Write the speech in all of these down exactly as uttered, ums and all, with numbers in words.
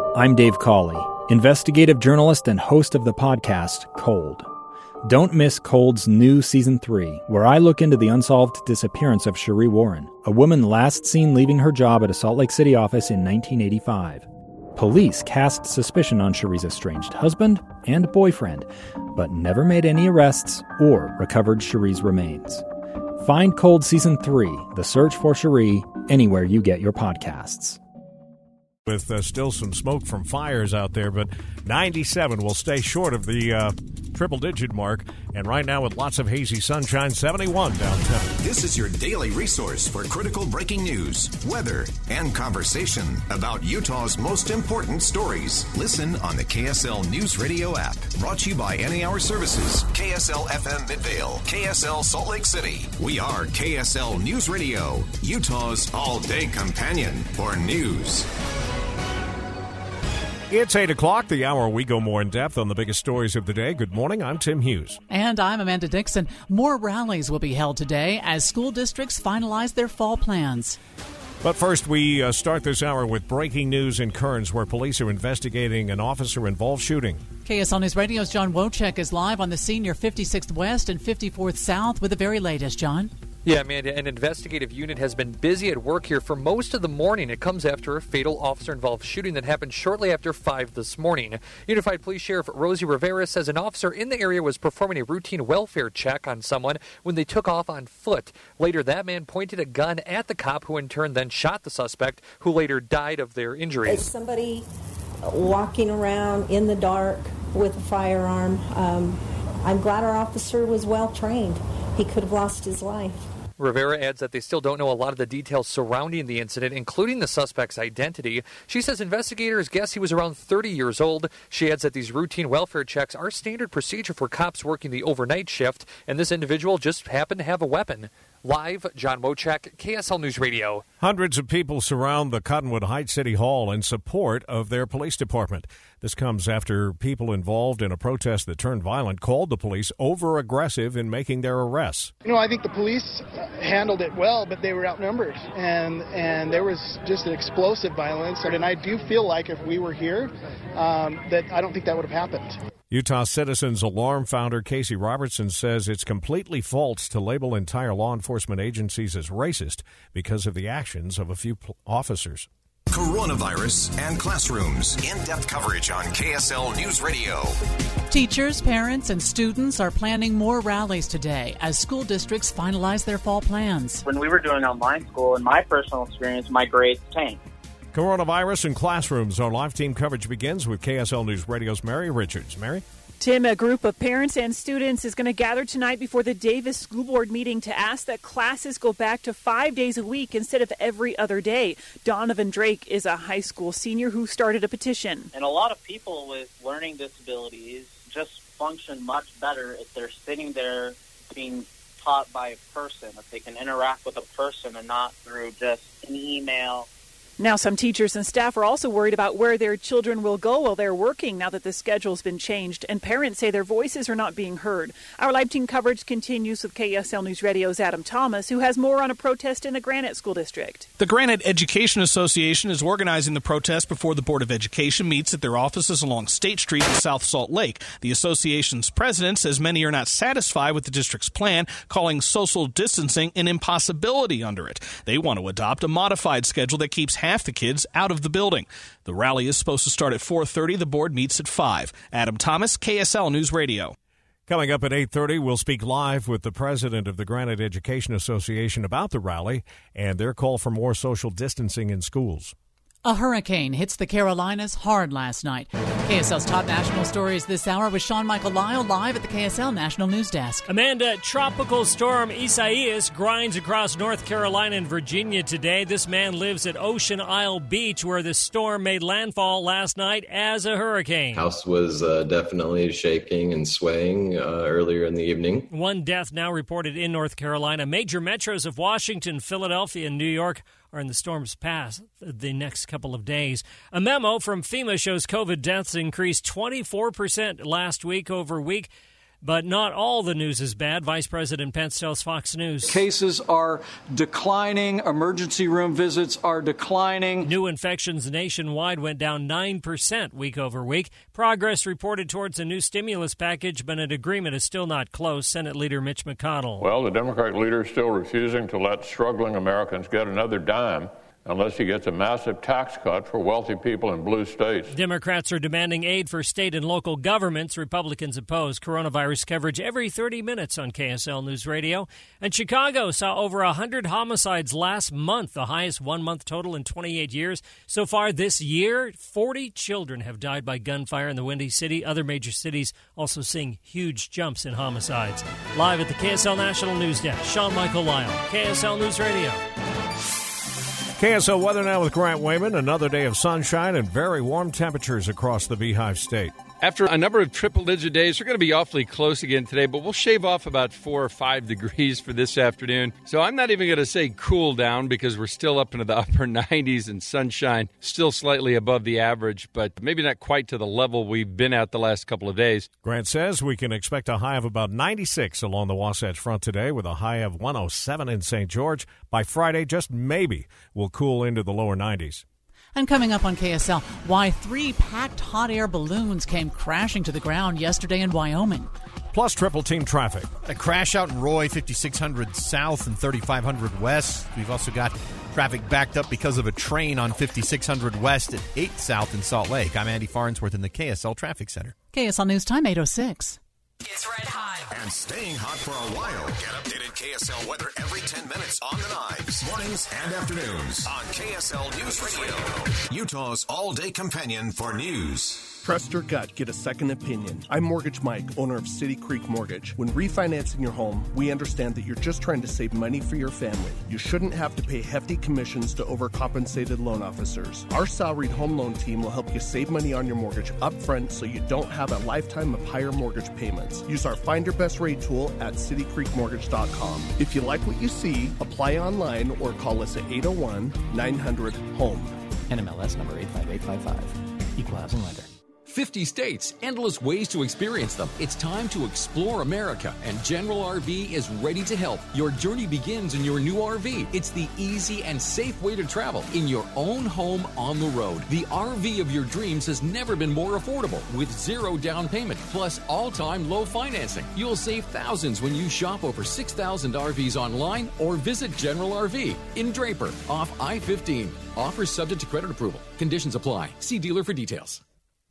I'm Dave Cawley, investigative journalist and host of the podcast Cold. Don't miss Cold's new Season three, where I look into the unsolved disappearance of Cherie Warren, a woman last seen leaving her job at a Salt Lake City office in nineteen eighty-five. Police cast suspicion on Cherie's estranged husband and boyfriend, but never made any arrests or recovered Cherie's remains. Find Cold Season three, The Search for Cherie, anywhere you get your podcasts. With uh, still some smoke from fires out there, but ninety-seven will stay short of the uh, triple-digit mark. And right now with lots of hazy sunshine, seventy-one downtown. This is your daily resource for critical breaking news, weather, and conversation about Utah's most important stories. Listen on the K S L News Radio app. Brought to you by Any Hour Services, K S L F M Midvale, K S L Salt Lake City. We are K S L News Radio, Utah's all-day companion for news. It's eight o'clock, the hour we go more in depth on the biggest stories of the day. Good morning, I'm Tim Hughes. And I'm Amanda Dixon. More rallies will be held today as school districts finalize their fall plans. But first, we uh, start this hour with breaking news in Kearns, where police are investigating an officer-involved shooting. K S L News Radio's John Wojcik is live on the scene near fifty-sixth West and fifty-fourth South with the very latest. John? Yeah, Amanda, an investigative unit has been busy at work here for most of the morning. It comes after a fatal officer-involved shooting that happened shortly after five this morning. Unified Police Sheriff Rosie Rivera says an officer in the area was performing a routine welfare check on someone when they took off on foot. Later, that man pointed a gun at the cop, who in turn then shot the suspect, who later died of their injuries. As somebody walking around in the dark with a firearm, um, I'm glad our officer was well trained. He could have lost his life. Rivera adds that they still don't know a lot of the details surrounding the incident, including the suspect's identity. She says investigators guess he was around thirty years old. She adds that these routine welfare checks are standard procedure for cops working the overnight shift, and this individual just happened to have a weapon. Live, John Wojcik, K S L News Radio. Hundreds of people surround the Cottonwood Heights City Hall in support of their police department. This comes after people involved in a protest that turned violent called the police over-aggressive in making their arrests. You know, I think the police handled it well, but they were outnumbered, and and there was just an explosive violence. And I do feel like if we were here, um, that I don't think that would have happened. Utah Citizens Alarm founder Casey Robertson says it's completely false to label entire law enforcement agencies as racist because of the actions of a few pl- officers. Coronavirus and classrooms. In-depth coverage on K S L News Radio. Teachers, parents, and students are planning more rallies today as school districts finalize their fall plans. When we were doing online school, in my personal experience, my grades tanked. Coronavirus and classrooms. Our live team coverage begins with K S L News Radio's Mary Richards. Mary? Tim, a group of parents and students is going to gather tonight before the Davis School Board meeting to ask that classes go back to five days a week instead of every other day. Donovan Drake is a high school senior who started a petition. And a lot of people with learning disabilities just function much better if they're sitting there being taught by a person, if they can interact with a person and not through just an email. Now, some teachers and staff are also worried about where their children will go while they're working now that the schedule's been changed, and parents say their voices are not being heard. Our live team coverage continues with K S L News Radio's Adam Thomas, who has more on a protest in the Granite School District. The Granite Education Association is organizing the protest before the Board of Education meets at their offices along State Street in South Salt Lake. The association's president says many are not satisfied with the district's plan, calling social distancing an impossibility under it. They want to adopt a modified schedule that keeps half the kids out of the building. The rally is supposed to start at four thirty. The board meets at five. Adam Thomas, K S L News Radio. Coming up at eight thirty, we'll speak live with the president of the Granite Education Association about the rally and their call for more social distancing in schools. A hurricane hits the Carolinas hard last night. K S L's top national stories this hour with Sean Michael Lyle live at the K S L National News Desk. Amanda, Tropical Storm Isaias grinds across North Carolina and Virginia today. This man lives at Ocean Isle Beach, where the storm made landfall last night as a hurricane. House was uh, definitely shaking and swaying uh, earlier in the evening. One death now reported in North Carolina. Major metros of Washington, Philadelphia, and New York are in the storm's path the next couple of days. A memo from FEMA shows COVID deaths increased twenty-four percent last week over week. But not all the news is bad. Vice President Pence tells Fox News. Cases are declining. Emergency room visits are declining. New infections nationwide went down nine percent week over week. Progress reported towards a new stimulus package, but an agreement is still not close. Senate Leader Mitch McConnell. Well, the Democratic leader is still refusing to let struggling Americans get another dime unless he gets a massive tax cut for wealthy people in blue states. Democrats are demanding aid for state and local governments. Republicans oppose coronavirus coverage every thirty minutes on K S L News Radio. And Chicago saw over one hundred homicides last month, the highest one-month total in twenty-eight years. So far this year, forty children have died by gunfire in the Windy City. Other major cities also seeing huge jumps in homicides. Live at the K S L National News Desk, Sean Michael Lyle, K S L News Radio. K S L weather now with Grant Wayman. Another day of sunshine and very warm temperatures across the Beehive State. After a number of triple-digit days, we're going to be awfully close again today, but we'll shave off about four or five degrees for this afternoon. So I'm not even going to say cool down because we're still up into the upper nineties and sunshine, still slightly above the average, but maybe not quite to the level we've been at the last couple of days. Grant says we can expect a high of about ninety-six along the Wasatch Front today with a high of one oh seven in Saint George. By Friday, just maybe, we'll cool into the lower nineties. And coming up on K S L, why three packed hot air balloons came crashing to the ground yesterday in Wyoming. Plus triple team traffic. A crash out in Roy, fifty-six hundred south and thirty-five hundred west. We've also got traffic backed up because of a train on fifty-six hundred west at eight south in Salt Lake. I'm Andy Farnsworth in the K S L Traffic Center. K S L News Time, eight oh six. It's red hot and staying hot for a while. Get updated K S L weather every ten minutes on the Knives, mornings and afternoons on K S L News Radio, Utah's all-day companion for news. Trust your gut. Get a second opinion. I'm Mortgage Mike, owner of City Creek Mortgage. When refinancing your home, we understand that you're just trying to save money for your family. You shouldn't have to pay hefty commissions to overcompensated loan officers. Our salaried home loan team will help you save money on your mortgage up front so you don't have a lifetime of higher mortgage payments. Use our Find Your Best Rate tool at city creek mortgage dot com. If you like what you see, apply online or call us at eight oh one, nine hundred, home. N M L S number eight five eight five five. Equal housing lender. fifty states, endless ways to experience them. It's time to explore America, and General R V is ready to help. Your journey begins in your new R V. It's the easy and safe way to travel in your own home on the road. The R V of your dreams has never been more affordable with zero down payment, plus all-time low financing. You'll save thousands when you shop over six thousand R Vs online or visit General R V in Draper off I fifteen. Offers subject to credit approval. Conditions apply. See dealer for details.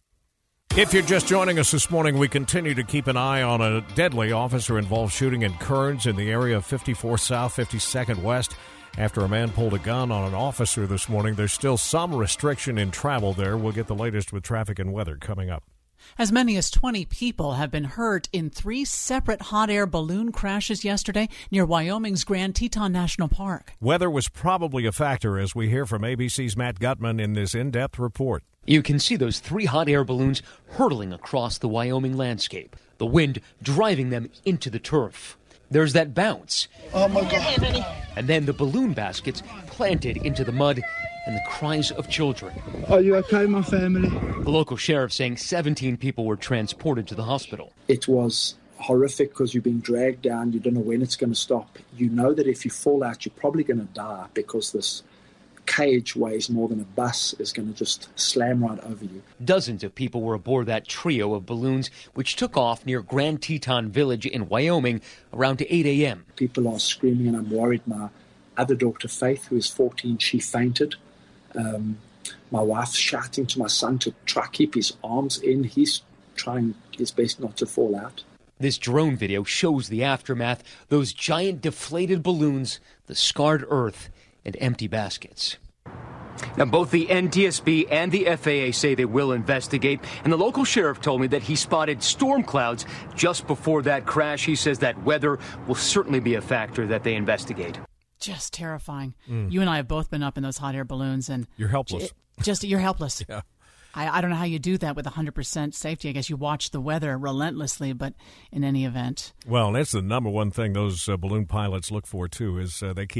If you're just joining us this morning, we continue to keep an eye on a deadly officer-involved shooting in Kearns in the area of fifty-four South, fifty-second West. After a man pulled a gun on an officer this morning, there's still some restriction in travel there. We'll get the latest with traffic and weather coming up. As many as twenty people have been hurt in three separate hot air balloon crashes yesterday near Wyoming's Grand Teton National Park. Weather was probably a factor, as we hear from A B C's Matt Gutman in this in-depth report. You can see those three hot air balloons hurtling across the Wyoming landscape, the wind driving them into the turf. There's that bounce. Oh, my God. And then the balloon baskets planted into the mud and the cries of children. Are you okay, my family? The local sheriff saying seventeen people were transported to the hospital. It was horrific because you're being dragged down. You don't know when it's going to stop. You know that if you fall out, you're probably going to die because this cage weighs more than a bus is going to just slam right over you. Dozens of people were aboard that trio of balloons, which took off near Grand Teton Village in Wyoming around eight a.m. People are screaming, and I'm worried. My other daughter, Faith, who is fourteen, she fainted. Um, my wife's shouting to my son to try to keep his arms in. He's trying his best not to fall out. This drone video shows the aftermath, those giant deflated balloons, the scarred earth, and empty baskets. Now, both the N T S B and the F A A say they will investigate, and the local sheriff told me that he spotted storm clouds just before that crash. He says that weather will certainly be a factor that they investigate. Just terrifying. Mm. You and I have both been up in those hot air balloons, and you're helpless. J- just you're helpless. Yeah. I, I don't know how you do that with one hundred percent safety. I guess you watch the weather relentlessly, but in any event. Well, that's the number one thing those uh, balloon pilots look for, too, is uh, they keep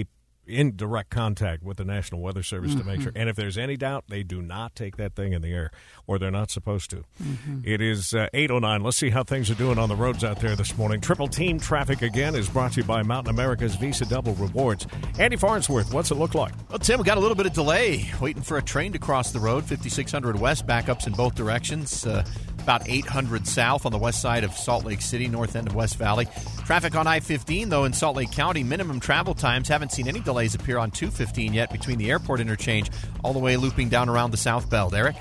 in direct contact with the National Weather Service mm-hmm. to make sure. And if there's any doubt, they do not take that thing in the air, or they're not supposed to. Mm-hmm. It is uh, eight oh nine. Let's see how things are doing on the roads out there this morning. Triple Team Traffic again is brought to you by Mountain America's Visa Double Rewards. Andy Farnsworth, what's it look like? Well, Tim, we got a little bit of delay waiting for a train to cross the road. fifty-six hundred west, backups in both directions. Uh, about eight hundred south on the west side of Salt Lake City, north end of West Valley. Traffic on I fifteen, though, in Salt Lake County, minimum travel times. Haven't seen any delays appear on two fifteen yet between the airport interchange all the way looping down around the South Belt. Eric?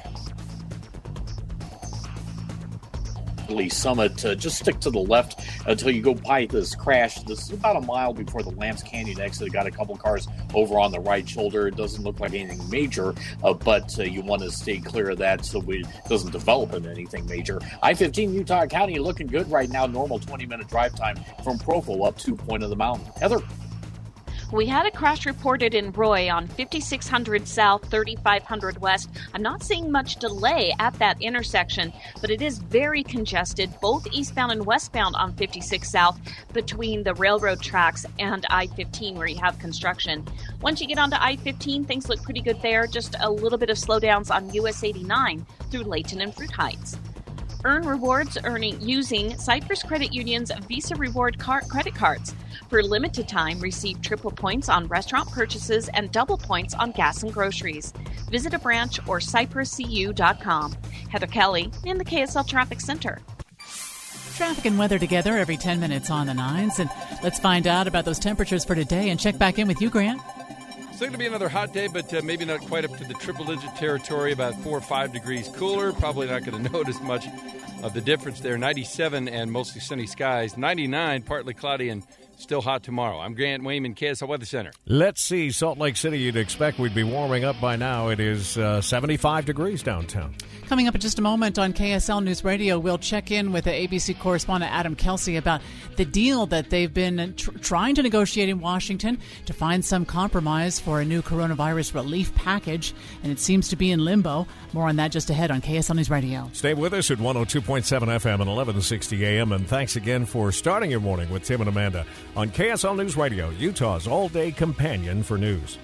Summit, uh, just stick to the left until you go by this crash. This is about a mile before the Lambs Canyon exit. Got a couple cars over on the right shoulder. It doesn't look like anything major, uh, but uh, you want to stay clear of that so it doesn't develop into anything major. I fifteen Utah County looking good right now. Normal twenty-minute drive time from Provo up to Point of the Mountain. Heather? We had a crash reported in Roy on fifty-six hundred south, thirty-five hundred west. I'm not seeing much delay at that intersection, but it is very congested, both eastbound and westbound on fifty-six south between the railroad tracks and I fifteen where you have construction. Once you get onto I fifteen, things look pretty good there. Just a little bit of slowdowns on U S eighty-nine through Layton and Fruit Heights. Earn rewards earning using Cypress Credit Union's Visa Reward card credit cards. For limited time, receive triple points on restaurant purchases and double points on gas and groceries. Visit a branch or cypress c u dot com. Heather Kelly in the K S L Traffic Center. Traffic and weather together every ten minutes on the nines. And let's find out about those temperatures for today and check back in with you, Grant. It's going to be another hot day, but uh, maybe not quite up to the triple-digit territory, about four or five degrees cooler. Probably not going to notice much of the difference there. ninety-seven and mostly sunny skies. ninety-nine, partly cloudy and still hot tomorrow. I'm Grant Wayman, K S L Weather Center. Let's see. Salt Lake City, you'd expect we'd be warming up by now. It is uh, seventy-five degrees downtown. Coming up in just a moment on K S L News Radio, we'll check in with the A B C correspondent Adam Kelsey about the deal that they've been tr- trying to negotiate in Washington to find some compromise for a new coronavirus relief package, and it seems to be in limbo. More on that just ahead on K S L News Radio. Stay with us at one oh two point seven F M and eleven sixty A M, and thanks again for starting your morning with Tim and Amanda on K S L News Radio, Utah's all-day companion for news.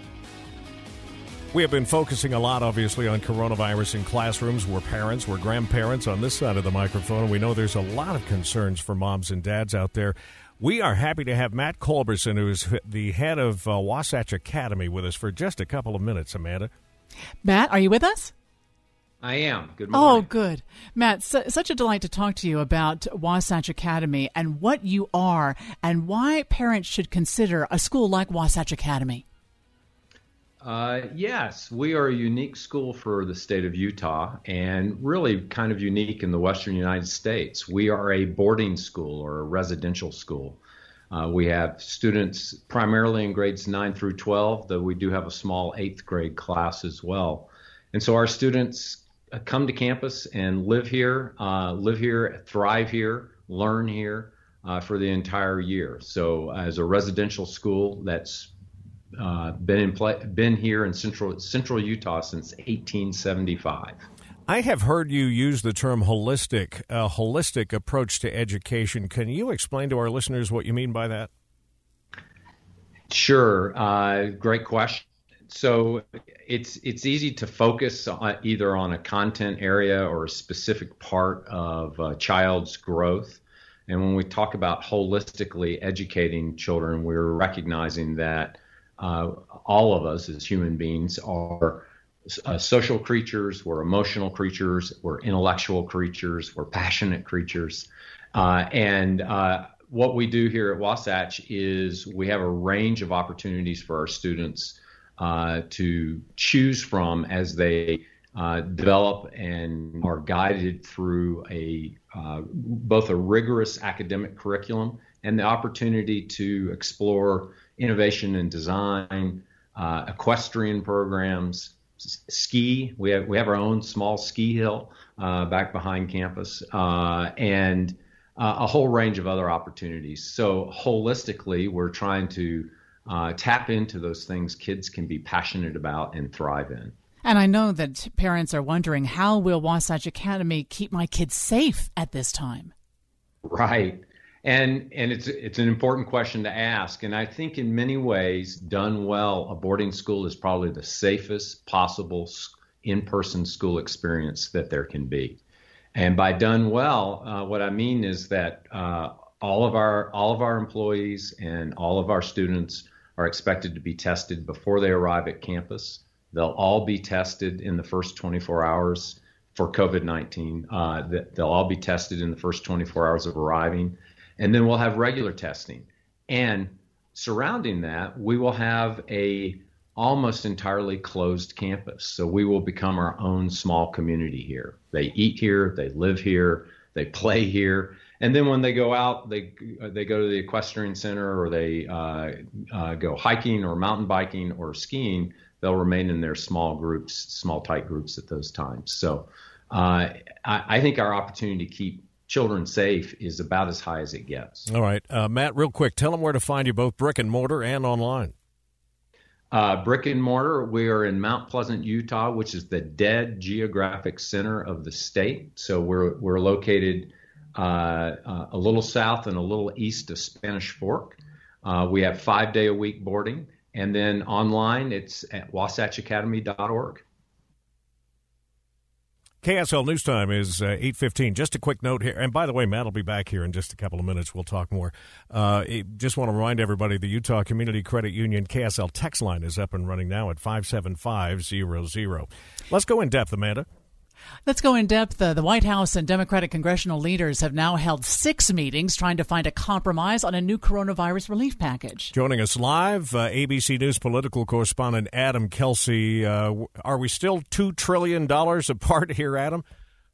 We have been focusing a lot, obviously, on coronavirus in classrooms. We're parents, we're grandparents on this side of the microphone, and we know there's a lot of concerns for moms and dads out there. We are happy to have Matt Culberson, who is the head of uh, Wasatch Academy, with us for just a couple of minutes, Amanda. Matt, are you with us? I am. Good morning. Oh, good. Matt, su- such a delight to talk to you about Wasatch Academy and what you are and why parents should consider a school like Wasatch Academy. Uh, yes, we are a unique school for the state of Utah and really kind of unique in the western United States. We are a boarding school or a residential school. Uh, we have students primarily in grades nine through twelve, though we do have a small eighth grade class as well. And so our students come to campus and live here, uh, live here, thrive here, learn here uh, for the entire year. So as a residential school that's uh, been in play, been here in central central Utah since eighteen seventy-five. I have heard you use the term holistic, a holistic approach to education. Can you explain to our listeners what you mean by that? Sure. Uh, great question. So it's it's easy to focus on either on a content area or a specific part of a child's growth. And when we talk about holistically educating children, we're recognizing that uh, all of us as human beings are uh, social creatures, we're emotional creatures, we're intellectual creatures, we're passionate creatures. Uh, and uh, what we do here at Wasatch is we have a range of opportunities for our students Uh, to choose from as they uh, develop and are guided through a uh, both a rigorous academic curriculum and the opportunity to explore innovation and design, uh, equestrian programs, s- ski. We have we have our own small ski hill uh, back behind campus, uh, and uh, a whole range of other opportunities. So holistically, we're trying to Uh, tap into those things kids can be passionate about and thrive in. And I know that parents are wondering, how will Wasatch Academy keep my kids safe at this time? Right. And and it's it's an important question to ask. And I think in many ways, done well, a boarding school is probably the safest possible in-person school experience that there can be. And by done well, uh, what I mean is that uh, all of our all of our employees and all of our students are expected to be tested before they arrive at campus. They'll all be tested in the first twenty-four hours for COVID nineteen. Uh, they'll all be tested in the first twenty-four hours of arriving. And then we'll have regular testing. And surrounding that, we will have a almost entirely closed campus. So we will become our own small community here. They eat here, they live here, they play here. And then when they go out, they they go to the equestrian center, or they uh, uh, go hiking or mountain biking or skiing. They'll remain in their small groups, small tight groups at those times. So uh, I, I think our opportunity to keep children safe is about as high as it gets. All right. Uh, Matt, real quick, tell them where to find you, both brick and mortar and online. Uh, brick and mortar, we are in Mount Pleasant, Utah, which is the dead geographic center of the state. So we're we're located uh, uh, a little south and a little east of Spanish Fork. Uh, we have five-day-a-week boarding. And then online, it's at wasatch academy dot org. K S L News Time is uh, eight fifteen. Just a quick note here. And by the way, Matt will be back here in just a couple of minutes. We'll talk more. Uh, just want to remind everybody the Utah Community Credit Union K S L text line is up and running now at five seven five zero zero. Let's go in depth, Amanda. Let's go in depth. Uh, the White House and Democratic congressional leaders have now held six meetings trying to find a compromise on a new coronavirus relief package. Joining us live, uh, A B C News political correspondent Adam Kelsey. Uh, are we still two trillion dollars apart here, Adam?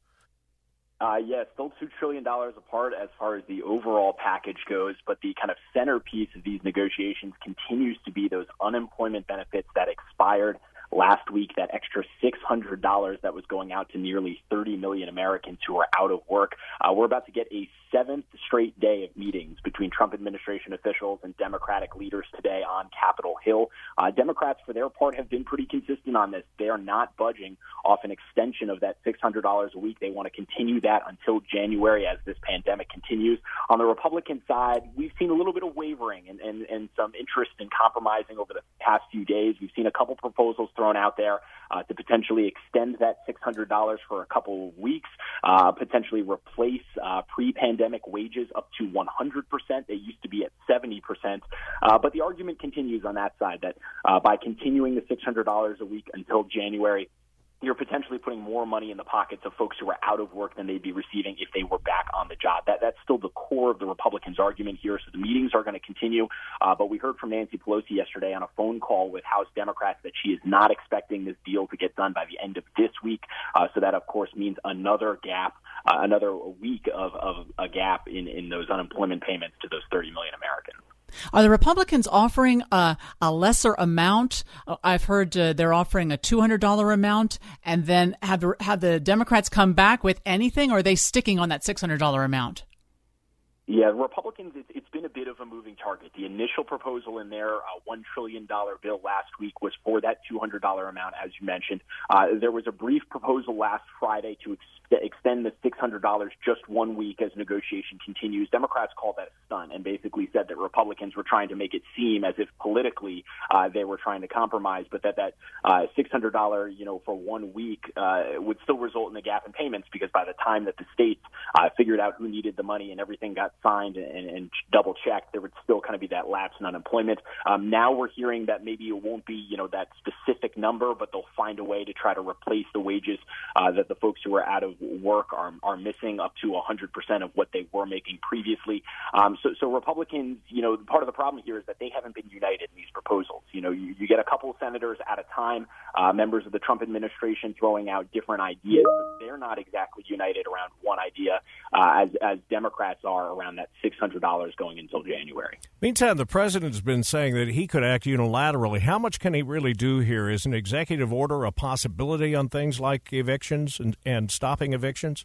Uh, yes, still two trillion dollars apart as far as the overall package goes, but the kind of centerpiece of these negotiations continues to be those unemployment benefits that expired last week, that extra six hundred dollars that was going out to nearly thirty million Americans who are out of work. Uh, we're about to get a seventh straight day of meetings between Trump administration officials and Democratic leaders today on Capitol Hill. Uh, Democrats, for their part, have been pretty consistent on this. They are not budging off an extension of that six hundred dollars a week. They want to continue that until January as this pandemic continues. On the Republican side, we've seen a little bit of wavering and, and, and some interest in compromising over the past few days. We've seen a couple proposals thrown out there uh, to potentially extend that six hundred dollars for a couple of weeks, uh, potentially replace uh, pre-pandemic wages up to one hundred percent. They used to be at seventy percent. Uh, but the argument continues on that side that uh, by continuing the six hundred dollars a week until January, you're potentially putting more money in the pockets of folks who are out of work than they'd be receiving if they were back on the job. That That's still the core of the Republicans' argument here. So the meetings are going to continue. Uh, but we heard from Nancy Pelosi yesterday on a phone call with House Democrats that she is not expecting this deal to get done by the end of this week. Uh, so that, of course, means another gap, uh, another week of, of a gap in, in those unemployment payments to those thirty million Americans. Are the Republicans offering a, a lesser amount? I've heard uh, they're offering a two hundred dollars amount, and then have the, have the Democrats come back with anything, or are they sticking on that six hundred dollars amount? Yeah, Republicans, it's, it's been a bit of a moving target. The initial proposal in their uh, one trillion dollars bill last week was for that two hundred dollars amount, as you mentioned. Uh, there was a brief proposal last Friday to ex- extend the six hundred dollars just one week as negotiation continues. Democrats called that a stunt and basically said that Republicans were trying to make it seem as if politically uh, they were trying to compromise, but that that uh, six hundred dollars, you know, for one week uh, would still result in a gap in payments, because by the time that the states uh, figured out who needed the money and everything got signed and, and double checked, there would still kind of be that lapse in unemployment. Um, now we're hearing that maybe it won't be, you know, that specific number, but they'll find a way to try to replace the wages uh, that the folks who are out of work are, are missing up to one hundred percent of what they were making previously. Um, so, so Republicans, you know, part of the problem here is that they haven't been united in these proposals. You know, you, you get a couple of senators at a time, uh, members of the Trump administration throwing out different ideas, but they're not exactly united around one idea uh, as, as Democrats are around that six hundred dollars going until January. Meantime, the president's been saying that he could act unilaterally. How much can he really do here? Is an executive order a possibility on things like evictions and, and stopping evictions?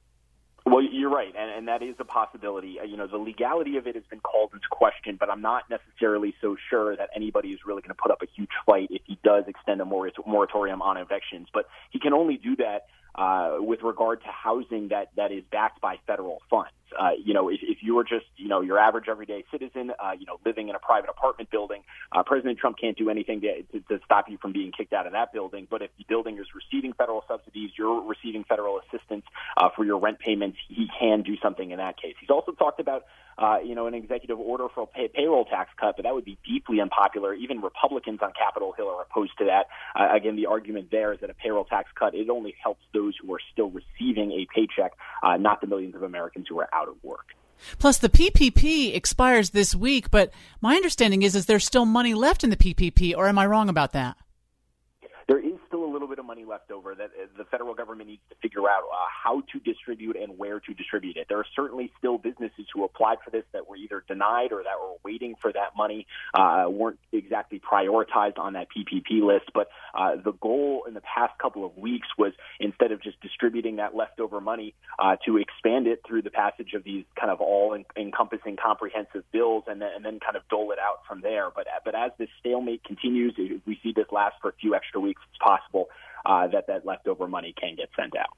Well, you're right, and, and that is a possibility. Uh, you know, the legality of it has been called into question, but I'm not necessarily so sure that anybody is really going to put up a huge fight if he does extend a moratorium on evictions. But he can only do that uh, with regard to housing that, that is backed by federal funds. Uh, you know, if, if you were just, you know, your average everyday citizen, uh, you know, living in a private apartment building, uh, President Trump can't do anything to, to, to stop you from being kicked out of that building. But if the building is receiving federal subsidies, you're receiving federal assistance uh, for your rent payments, he can do something in that case. He's also talked about, uh, you know, an executive order for a pay- payroll tax cut, but that would be deeply unpopular. Even Republicans on Capitol Hill are opposed to that. Uh, again, the argument there is that a payroll tax cut, it only helps those who are still receiving a paycheck, uh, not the millions of Americans who are out of work. Plus, the P P P expires this week, but my understanding is, is there's still money left in the P P P, or am I wrong about that? There is still a little bit of money left over that the federal government needs to figure out uh, how to distribute and where to distribute it. There are certainly still businesses who applied for this that were either denied or that were waiting for that money, uh, weren't exactly prioritized on that P P P list. But uh, the goal in the past couple of weeks was, instead of just distributing that leftover money, uh, to expand it through the passage of these kind of all-encompassing comprehensive bills and then, and then kind of dole it out from there. But, but as this stalemate continues, if we see this last for a few extra weeks, it's possible uh, that that leftover money can get sent out.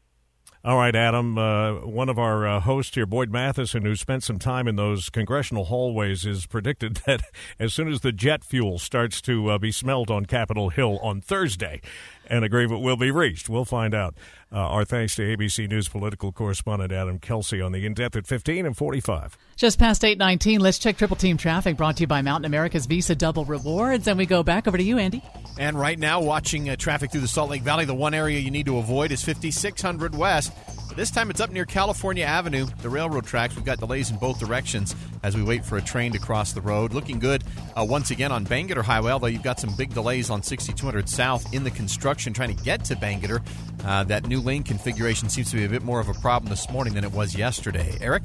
All right, Adam, uh, one of our uh, hosts here, Boyd Matheson, who spent some time in those congressional hallways, has predicted that as soon as the jet fuel starts to uh, be smelled on Capitol Hill on Thursday, an agreement will be reached. We'll find out. Uh, our thanks to A B C News political correspondent Adam Kelsey on the In-Depth at fifteen and forty-five. Just past eight nineteen, let's check Triple Team traffic, brought to you by Mountain America's Visa Double Rewards. And we go back over to you, Andy. And right now, watching uh, traffic through the Salt Lake Valley, the one area you need to avoid is fifty-six hundred West. This time it's up near California Avenue, the railroad tracks. We've got delays in both directions as we wait for a train to cross the road. Looking good uh, once again on Bangerter Highway, although you've got some big delays on sixty-two hundred South in the construction trying to get to Bangerter. Uh, that new lane configuration seems to be a bit more of a problem this morning than it was yesterday. Eric?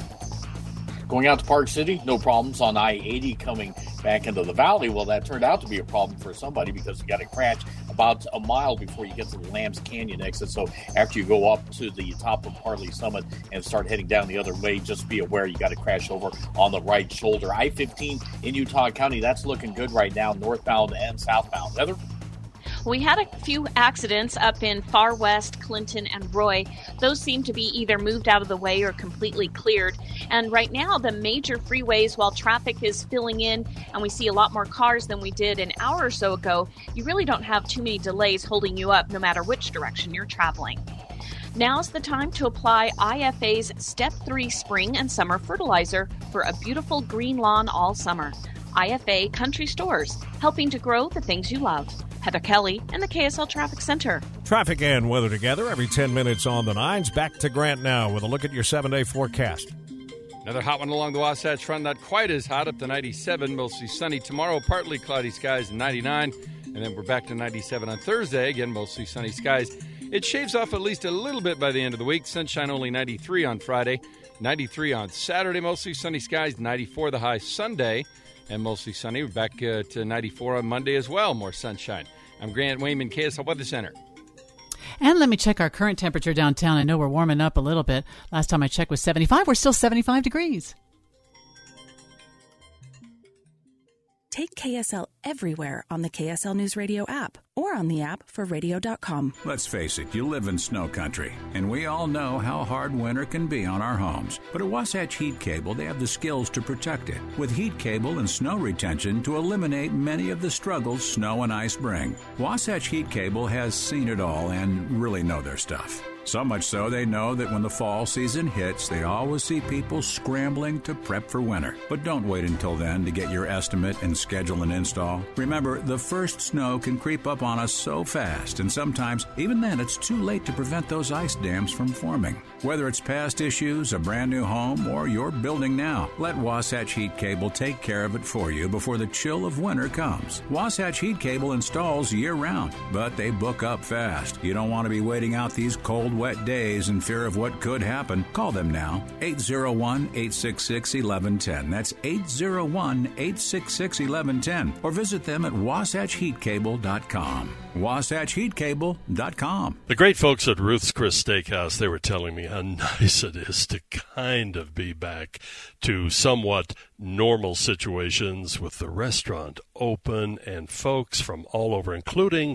Going out to Park City, no problems on I eighty coming back into the valley. Well, that turned out to be a problem for somebody because you got to crash about a mile before you get to the Lambs Canyon exit. So after you go up to the top of Harley Summit and start heading down the other way, just be aware you got to crash over on the right shoulder. I fifteen in Utah County, that's looking good right now, northbound and southbound. Heather? We had a few accidents up in Far West, Clinton, and Roy. Those seem to be either moved out of the way or completely cleared. And right now, the major freeways, while traffic is filling in and we see a lot more cars than we did an hour or so ago, you really don't have too many delays holding you up no matter which direction you're traveling. Now's the time to apply I F A's Step three Spring and Summer Fertilizer for a beautiful green lawn all summer. I F A Country Stores, helping to grow the things you love. Heather Kelly in the K S L Traffic Center. Traffic and weather together every ten minutes on the nines. Back to Grant now with a look at your seven-day forecast. Another hot one along the Wasatch Front, not quite as hot, up to ninety-seven, mostly sunny tomorrow, partly cloudy skies, ninety-nine, and then we're back to ninety-seven on Thursday, again, mostly sunny skies. It shaves off at least a little bit by the end of the week, sunshine only ninety-three on Friday, ninety-three on Saturday, mostly sunny skies, ninety-four the high Sunday, and mostly sunny. We're back uh, to ninety-four on Monday as well, more sunshine. I'm Grant Wayman, K S L Weather Center. And let me check our current temperature downtown. I know we're warming up a little bit. Last time I checked was seventy-five. We're still seventy-five degrees. Take K S L everywhere on the K S L News Radio app or on the app for radio dot com. Let's face it, you live in snow country, and we all know how hard winter can be on our homes. But at Wasatch Heat Cable, they have the skills to protect it, with heat cable and snow retention to eliminate many of the struggles snow and ice bring. Wasatch Heat Cable has seen it all and really know their stuff. So much so they know that when the fall season hits, they always see people scrambling to prep for winter. But don't wait until then to get your estimate and schedule an install. Remember, the first snow can creep up on us so fast, and sometimes even then it's too late to prevent those ice dams from forming. Whether it's past issues, a brand new home, or you're building now, let Wasatch Heat Cable take care of it for you before the chill of winter comes. Wasatch Heat Cable installs year-round, but they book up fast. You don't want to be waiting out these cold, wet days in fear of what could happen. Call them now, eight oh one, eight six six, one one one zero. That's eight oh one, eight six six, one one one zero. Or visit them at wasatch heat cable dot com. wasatch heat cable dot com. The great folks at Ruth's Chris Steakhouse, they were telling me how nice it is to kind of be back to somewhat normal situations with the restaurant open and folks from all over, including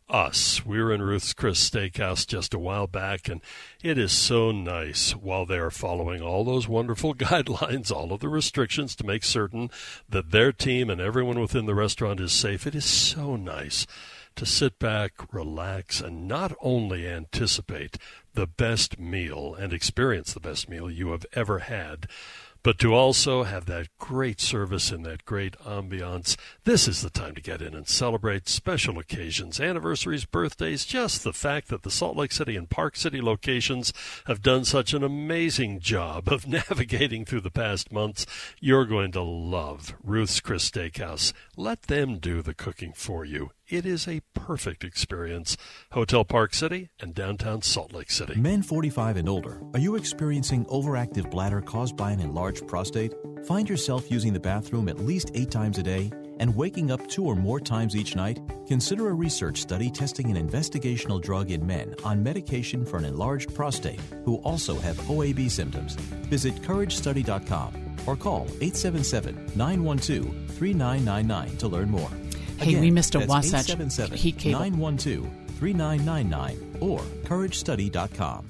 us. We were in Ruth's Chris Steakhouse just a while back, and it is so nice while they are following all those wonderful guidelines, all of the restrictions to make certain that their team and everyone within the restaurant is safe. It is so nice to sit back, relax, and not only anticipate the best meal and experience the best meal you have ever had, but to also have that great service and that great ambiance. This is the time to get in and celebrate special occasions, anniversaries, birthdays, just the fact that the Salt Lake City and Park City locations have done such an amazing job of navigating through the past months. You're going to love Ruth's Chris Steakhouse. Let them do the cooking for you. It is a perfect experience. Hotel Park City and downtown Salt Lake City. Men forty-five and older, are you experiencing overactive bladder caused by an enlarged prostate? Find yourself using the bathroom at least eight times a day and waking up two or more times each night? Consider a research study testing an investigational drug in men on medication for an enlarged prostate who also have O A B symptoms. Visit courage study dot com or call eight seven seven, nine one two, three nine nine nine to learn more. Hey, Again, we missed a that's Wasatch heat cable. nine one two, three nine nine nine or courage study dot com.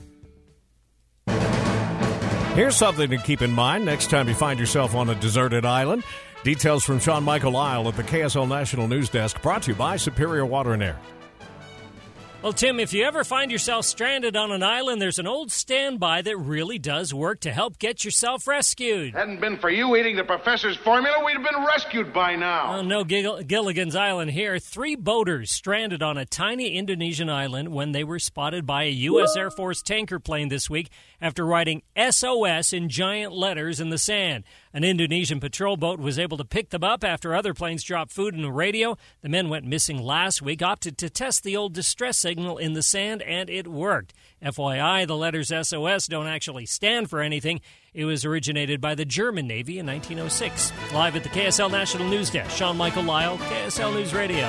Here's something to keep in mind next time you find yourself on a deserted island. Details from Sean Michael Lyle at the K S L National News Desk, brought to you by Superior Water and Air. Well, Tim, if you ever find yourself stranded on an island, there's an old standby that really does work to help get yourself rescued. Hadn't been for you eating the professor's formula, we'd have been rescued by now. Oh, no Gill- Gilligan's Island here. Three boaters stranded on a tiny Indonesian island when they were spotted by a U S Air Force tanker plane this week after writing S O S in giant letters in the sand. An Indonesian patrol boat was able to pick them up after other planes dropped food and a radio. The men went missing last week, opted to test the old distress signal in the sand, and it worked. F Y I, the letters S O S don't actually stand for anything. It was originated by the German Navy in nineteen oh six. Live at the K S L National News Desk, Sean Michael Lyle, K S L News Radio.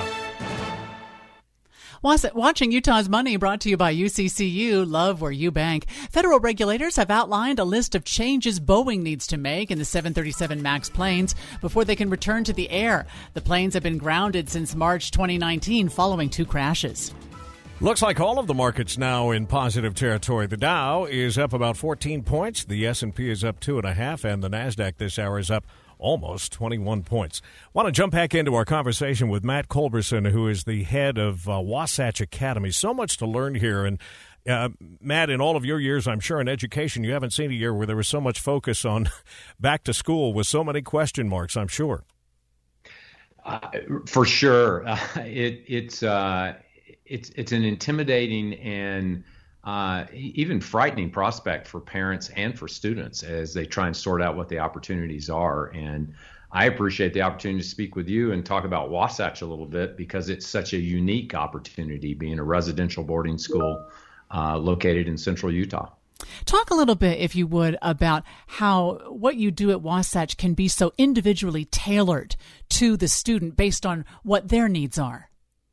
Watching Utah's Money, brought to you by U C C U. Love where you bank. Federal regulators have outlined a list of changes Boeing needs to make in the seven thirty-seven MAX planes before they can return to the air. The planes have been grounded since March twenty nineteen following two crashes. Looks like all of the markets now in positive territory. The Dow is up about fourteen points. The S and P is up two and a half, and the NASDAQ this hour is up almost twenty-one points. Want to jump back into our conversation with Matt Culberson, who is the head of uh, Wasatch Academy. So much to learn here. And uh, Matt, in all of your years, I'm sure in education, you haven't seen a year where there was so much focus on back to school with so many question marks, I'm sure. Uh, for sure. Uh, it, it's, uh, it's, it's an intimidating and Uh, even frightening prospect for parents and for students as they try and sort out what the opportunities are. And I appreciate the opportunity to speak with you and talk about Wasatch a little bit because it's such a unique opportunity being a residential boarding school uh, located in central Utah. Talk a little bit, if you would, about how what you do at Wasatch can be so individually tailored to the student based on what their needs are.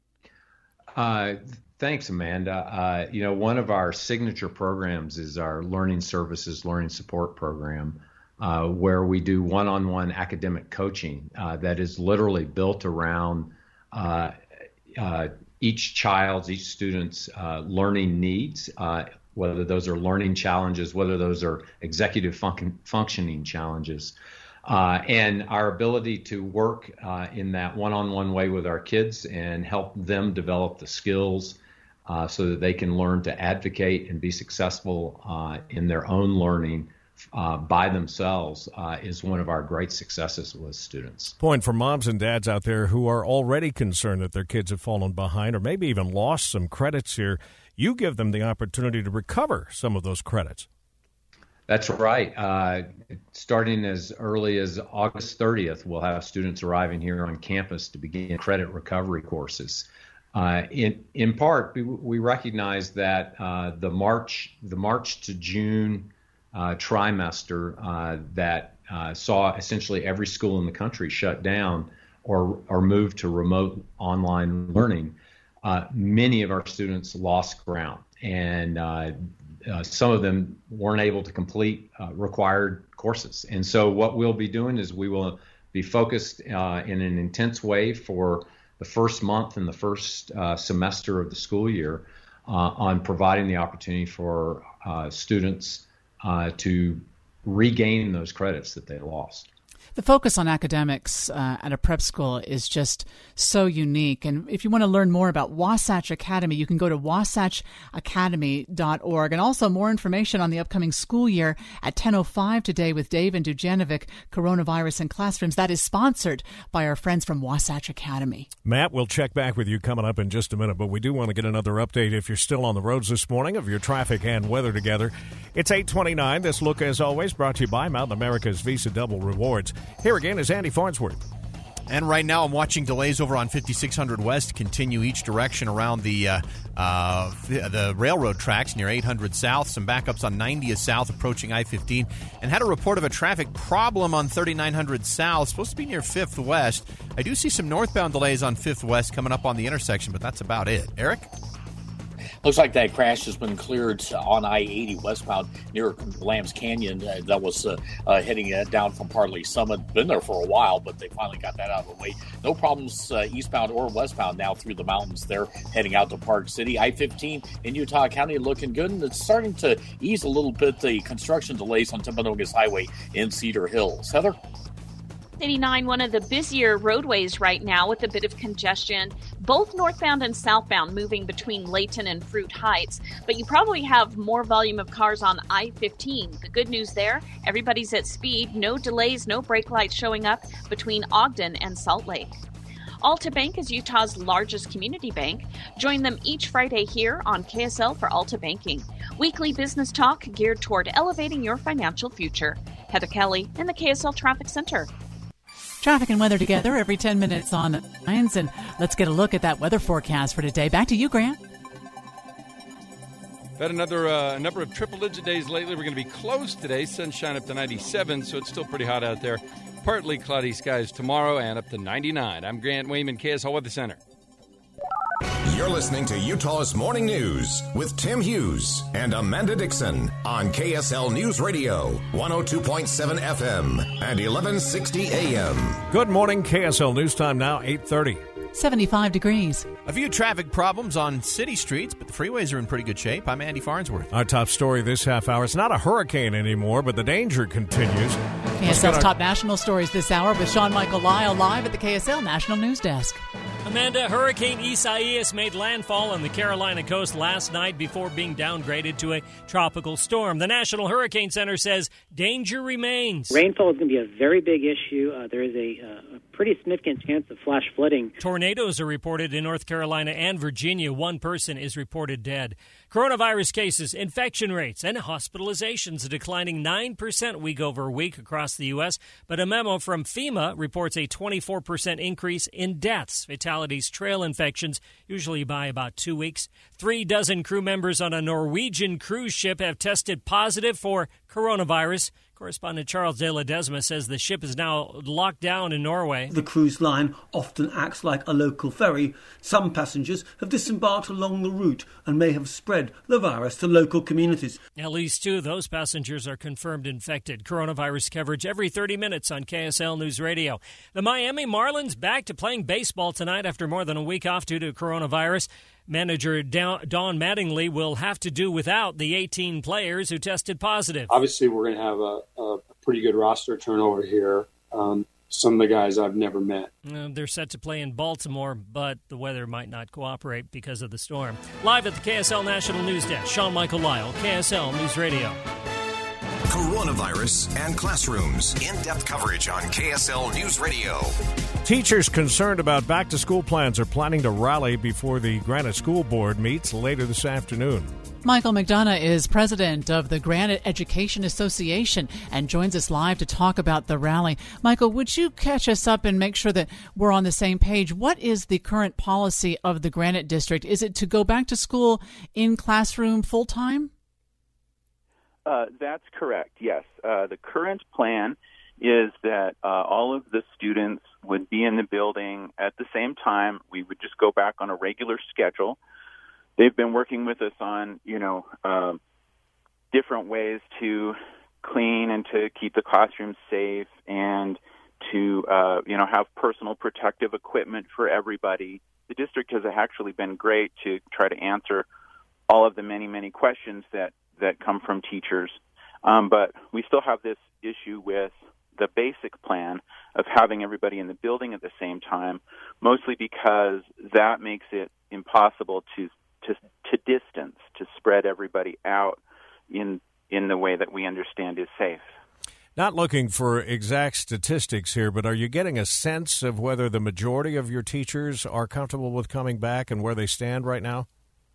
Uh, Thanks, Amanda. Uh, you know, one of our signature programs is our Learning Services, Learning Support program, uh, where we do one-on-one academic coaching uh, that is literally built around uh, uh, each child's, each student's uh, learning needs, uh, whether those are learning challenges, whether those are executive fun- functioning challenges. Uh, and our ability to work uh, in that one-on-one way with our kids and help them develop the skills Uh, so that they can learn to advocate and be successful uh, in their own learning uh, by themselves uh, is one of our great successes with students. Point for moms and dads out there who are already concerned that their kids have fallen behind or maybe even lost some credits here. You give them the opportunity to recover some of those credits. That's right. Uh, starting as early as August thirtieth, we'll have students arriving here on campus to begin credit recovery courses. Uh, in in part, we, we recognize that uh, the March the March to June uh, trimester uh, that uh, saw essentially every school in the country shut down or or move to remote online learning, uh, many of our students lost ground, and uh, uh, some of them weren't able to complete uh, required courses. And so, what we'll be doing is we will be focused uh, in an intense way for the first month and the first uh, semester of the school year uh, on providing the opportunity for uh, students uh, to regain those credits that they lost. The focus on academics uh, at a prep school is just so unique. And if you want to learn more about Wasatch Academy, you can go to wasatch academy dot org. And also more information on the upcoming school year at ten oh five today with Dave and Dujanovic, Coronavirus in Classrooms. That is sponsored by our friends from Wasatch Academy. Matt, we'll check back with you coming up in just a minute, but we do want to get another update if you're still on the roads this morning of your traffic and weather together. It's eight twenty-nine. This look, as always, brought to you by Mountain America's Visa Double Rewards. Here again is Andy Farnsworth. And right now I'm watching delays over on fifty-six hundred West continue each direction around the uh, uh, the railroad tracks near eight hundred South. Some backups on ninetieth South approaching I fifteen. And had a report of a traffic problem on thirty-nine hundred South, supposed to be near fifth West. I do see some northbound delays on fifth West coming up on the intersection, but that's about it. Eric? Looks like that crash has been cleared on I eighty westbound near Lambs Canyon. Uh, that was uh, uh, heading uh, down from Parley Summit. Been there for a while, but they finally got that out of the way. No problems uh, eastbound or westbound now through the mountains there, heading out to Park City. I fifteen in Utah County looking good, and it's starting to ease a little bit the construction delays on Timpanogos Highway in Cedar Hills. Heather? eighty-nine, one of the busier roadways right now with a bit of congestion, both northbound and southbound moving between Layton and Fruit Heights. But you probably have more volume of cars on I fifteen. The good news there, everybody's at speed, no delays, no brake lights showing up between Ogden and Salt Lake. Alta Bank is Utah's largest community bank. Join them each Friday here on K S L for Alta Banking. Weekly business talk geared toward elevating your financial future. Heather Kelly in the K S L Traffic Center. Traffic and weather together every ten minutes on Lines, and let's get a look at that weather forecast for today. Back to you, Grant. Had another uh, number of triple-digit days lately. We're going to be close today. Sunshine up to ninety-seven, so it's still pretty hot out there. Partly cloudy skies tomorrow and up to ninety-nine. I'm Grant Wayman, K S L Weather Center. You're listening to Utah's Morning News with Tim Hughes and Amanda Dixon on K S L News Radio, one oh two point seven F M and eleven sixty A M. Good morning, K S L News Time now, eight thirty. seventy-five degrees. A few traffic problems on city streets, but the freeways are in pretty good shape. I'm Andy Farnsworth. Our top story this half hour. It's not a hurricane anymore, but the danger continues. K S L's our top national stories this hour with Sean Michael Lyle live at the K S L National News Desk. Amanda, Hurricane Isaias made landfall on the Carolina coast last night before being downgraded to a tropical storm. The National Hurricane Center says danger remains. Rainfall is going to be a very big issue. Uh, there is a, uh, a pretty significant chance of flash flooding. Tornadoes are reported in North Carolina and Virginia. One person is reported dead. Coronavirus cases, infection rates, and hospitalizations declining nine percent week over week across the U S, but a memo from FEMA reports a twenty-four percent increase in deaths. Fatalities trail infections, usually by about two weeks. Three dozen crew members on a Norwegian cruise ship have tested positive for coronavirus. Correspondent Charles De La Desma says the ship is now locked down in Norway. The cruise line often acts like a local ferry. Some passengers have disembarked along the route and may have spread the virus to local communities. At least two of those passengers are confirmed infected. Coronavirus coverage every thirty minutes on K S L News Radio. The Miami Marlins back to playing baseball tonight after more than a week off due to coronavirus. Manager Don Mattingly will have to do without the eighteen players who tested positive. Obviously, we're going to have a, a pretty good roster turnover here. Um, some of the guys I've never met. Uh, they're set to play in Baltimore, but the weather might not cooperate because of the storm. Live at the K S L National News Desk, Sean Michael Lyle, K S L News Radio. Coronavirus and classrooms. In-depth coverage on K S L News Radio. Teachers concerned about back-to-school plans are planning to rally before the Granite School Board meets later this afternoon. Michael McDonough is president of the Granite Education Association and joins us live to talk about the rally. Michael, would you catch us up and make sure that we're on the same page? What is the current policy of the Granite District? Is it to go back to school in classroom full-time? Uh, that's correct, yes. Uh, the current plan is that uh, all of the students would be in the building at the same time. We would just go back on a regular schedule. They've been working with us on, you know, uh, different ways to clean and to keep the classrooms safe and to uh, you know have personal protective equipment for everybody. The district has actually been great to try to answer all of the many, many questions that, that come from teachers. Um, but we still have this issue with the basic plan of having everybody in the building at the same time, mostly because that makes it impossible to to, to distance, to spread everybody out in in the way that we understand is safe. Not looking for exact statistics here, but are you getting a sense of whether the majority of your teachers are comfortable with coming back and where they stand right now?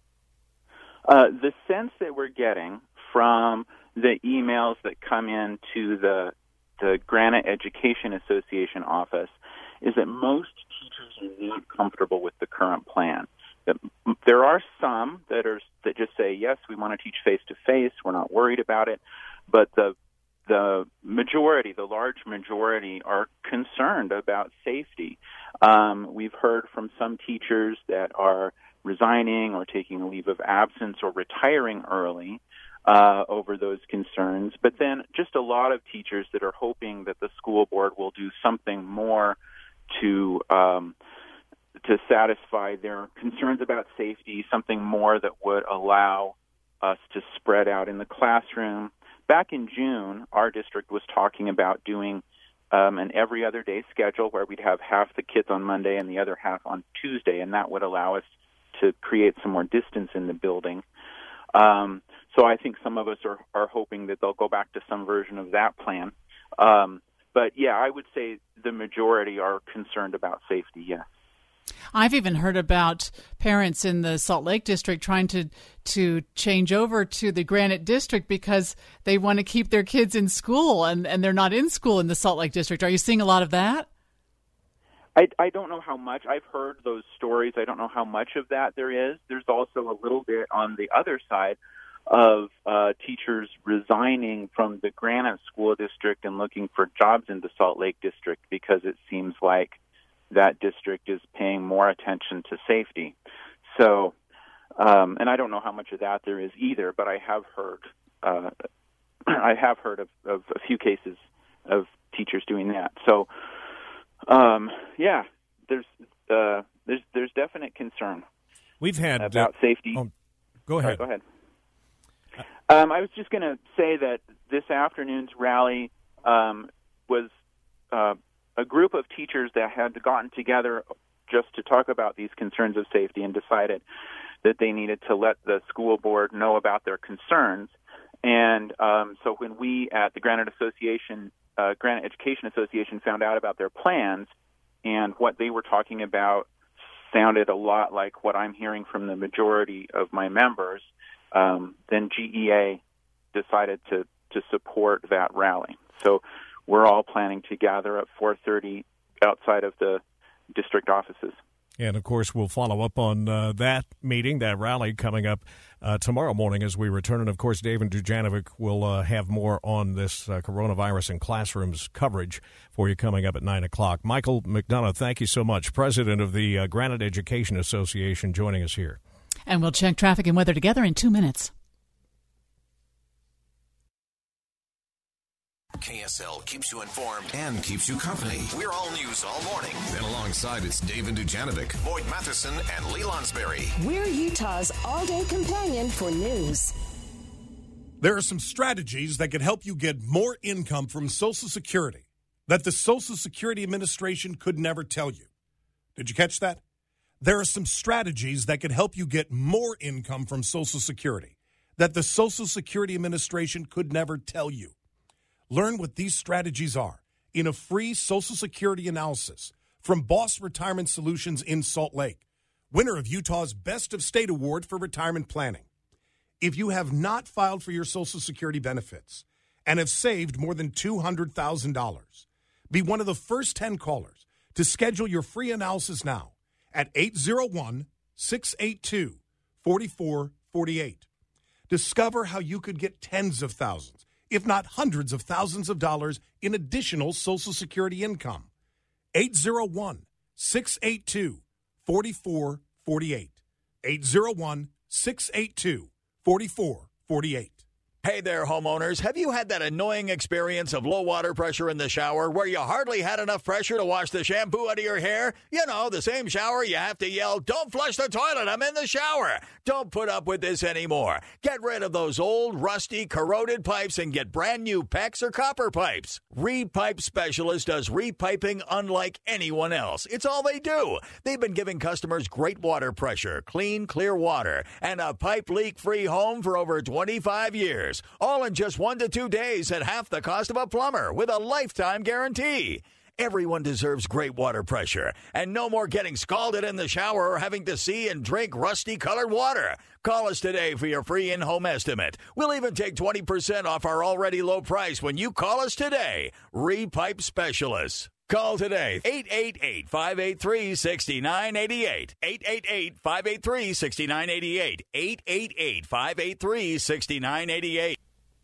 Uh, the sense that we're getting from the emails that come in to the the Granite Education Association office is that most teachers are not comfortable with the current plan. There are some that are that just say, yes, we want to teach face-to-face, we're not worried about it, but the the majority, the large majority, are concerned about safety. Um, we've heard from some teachers that are resigning or taking a leave of absence or retiring early uh, over those concerns, but then just a lot of teachers that are hoping that the school board will do something more to um, to satisfy their concerns about safety, something more that would allow us to spread out in the classroom. Back in June, our district was talking about doing um, an every other day schedule where we'd have half the kids on Monday and the other half on Tuesday, and that would allow us to create some more distance in the building. Um, so I think some of us are, are hoping that they'll go back to some version of that plan. Um, but, yeah, I would say the majority are concerned about safety, yes. I've even heard about parents in the Salt Lake District trying to to change over to the Granite District because they want to keep their kids in school, and, and they're not in school in the Salt Lake District. Are you seeing a lot of that? I, I don't know how much. I've heard those stories. I don't know how much of that there is. There's also a little bit on the other side of uh, teachers resigning from the Granite School District and looking for jobs in the Salt Lake District because it seems like that district is paying more attention to safety. So, um, and I don't know how much of that there is either, but I have heard, uh, I have heard of, of a few cases of teachers doing that. So, um, yeah, there's uh, there's there's definite concern. We've had about uh, safety. Oh, go ahead. Right, go ahead. Um, I was just going to say that this afternoon's rally um, was. Uh, a group of teachers that had gotten together just to talk about these concerns of safety and decided that they needed to let the school board know about their concerns. And um, so when we at the Granite Association, uh, Granite Education Association found out about their plans and what they were talking about sounded a lot like what I'm hearing from the majority of my members, um, then G E A decided to, to support that rally. So we're all planning to gather at four thirty outside of the district offices. And, of course, we'll follow up on uh, that meeting, that rally coming up uh, tomorrow morning as we return. And, of course, David Dujanovic will uh, have more on this uh, coronavirus in classrooms coverage for you coming up at nine o'clock. Michael McDonough, thank you so much. President of the uh, Granite Education Association, joining us here. And we'll check traffic and weather together in two minutes. K S L keeps you informed and keeps you company. We're all news all morning. Then alongside, it's David Dujanovic, Boyd Matheson, and Lee Lonsberry. We're Utah's all-day companion for news. There are some strategies that could help you get more income from Social Security that the Social Security Administration could never tell you. Did you catch that? There are some strategies that could help you get more income from Social Security that the Social Security Administration could never tell you. Learn what these strategies are in a free Social Security analysis from Boss Retirement Solutions in Salt Lake, winner of Utah's Best of State Award for Retirement Planning. If you have not filed for your Social Security benefits and have saved more than two hundred thousand dollars, be one of the first ten callers to schedule your free analysis now at eight zero one, six eight two, four four four eight. Discover how you could get tens of thousands, if not hundreds of thousands of dollars in additional Social Security income. eight zero one, six eight two, four four four eight. eight zero one, six eight two, four four four eight. Hey there, homeowners. Have you had that annoying experience of low water pressure in the shower where you hardly had enough pressure to wash the shampoo out of your hair? You know, the same shower you have to yell, "Don't flush the toilet, I'm in the shower." Don't put up with this anymore. Get rid of those old, rusty, corroded pipes and get brand new PEX or copper pipes. Repipe Specialist does repiping unlike anyone else. It's all they do. They've been giving customers great water pressure, clean, clear water, and a pipe leak-free home for over twenty-five years. All in just one to two days at half the cost of a plumber with a lifetime guarantee. Everyone deserves great water pressure and no more getting scalded in the shower or having to see and drink rusty-colored water. Call us today for your free in-home estimate. We'll even take twenty percent off our already low price when you call us today. Repipe Specialists. Call today, eight eight eight, five eight three, six nine eight eight, eight eight eight, five eight three, six nine eight eight, eight eight eight, five eight three, six nine eight eight.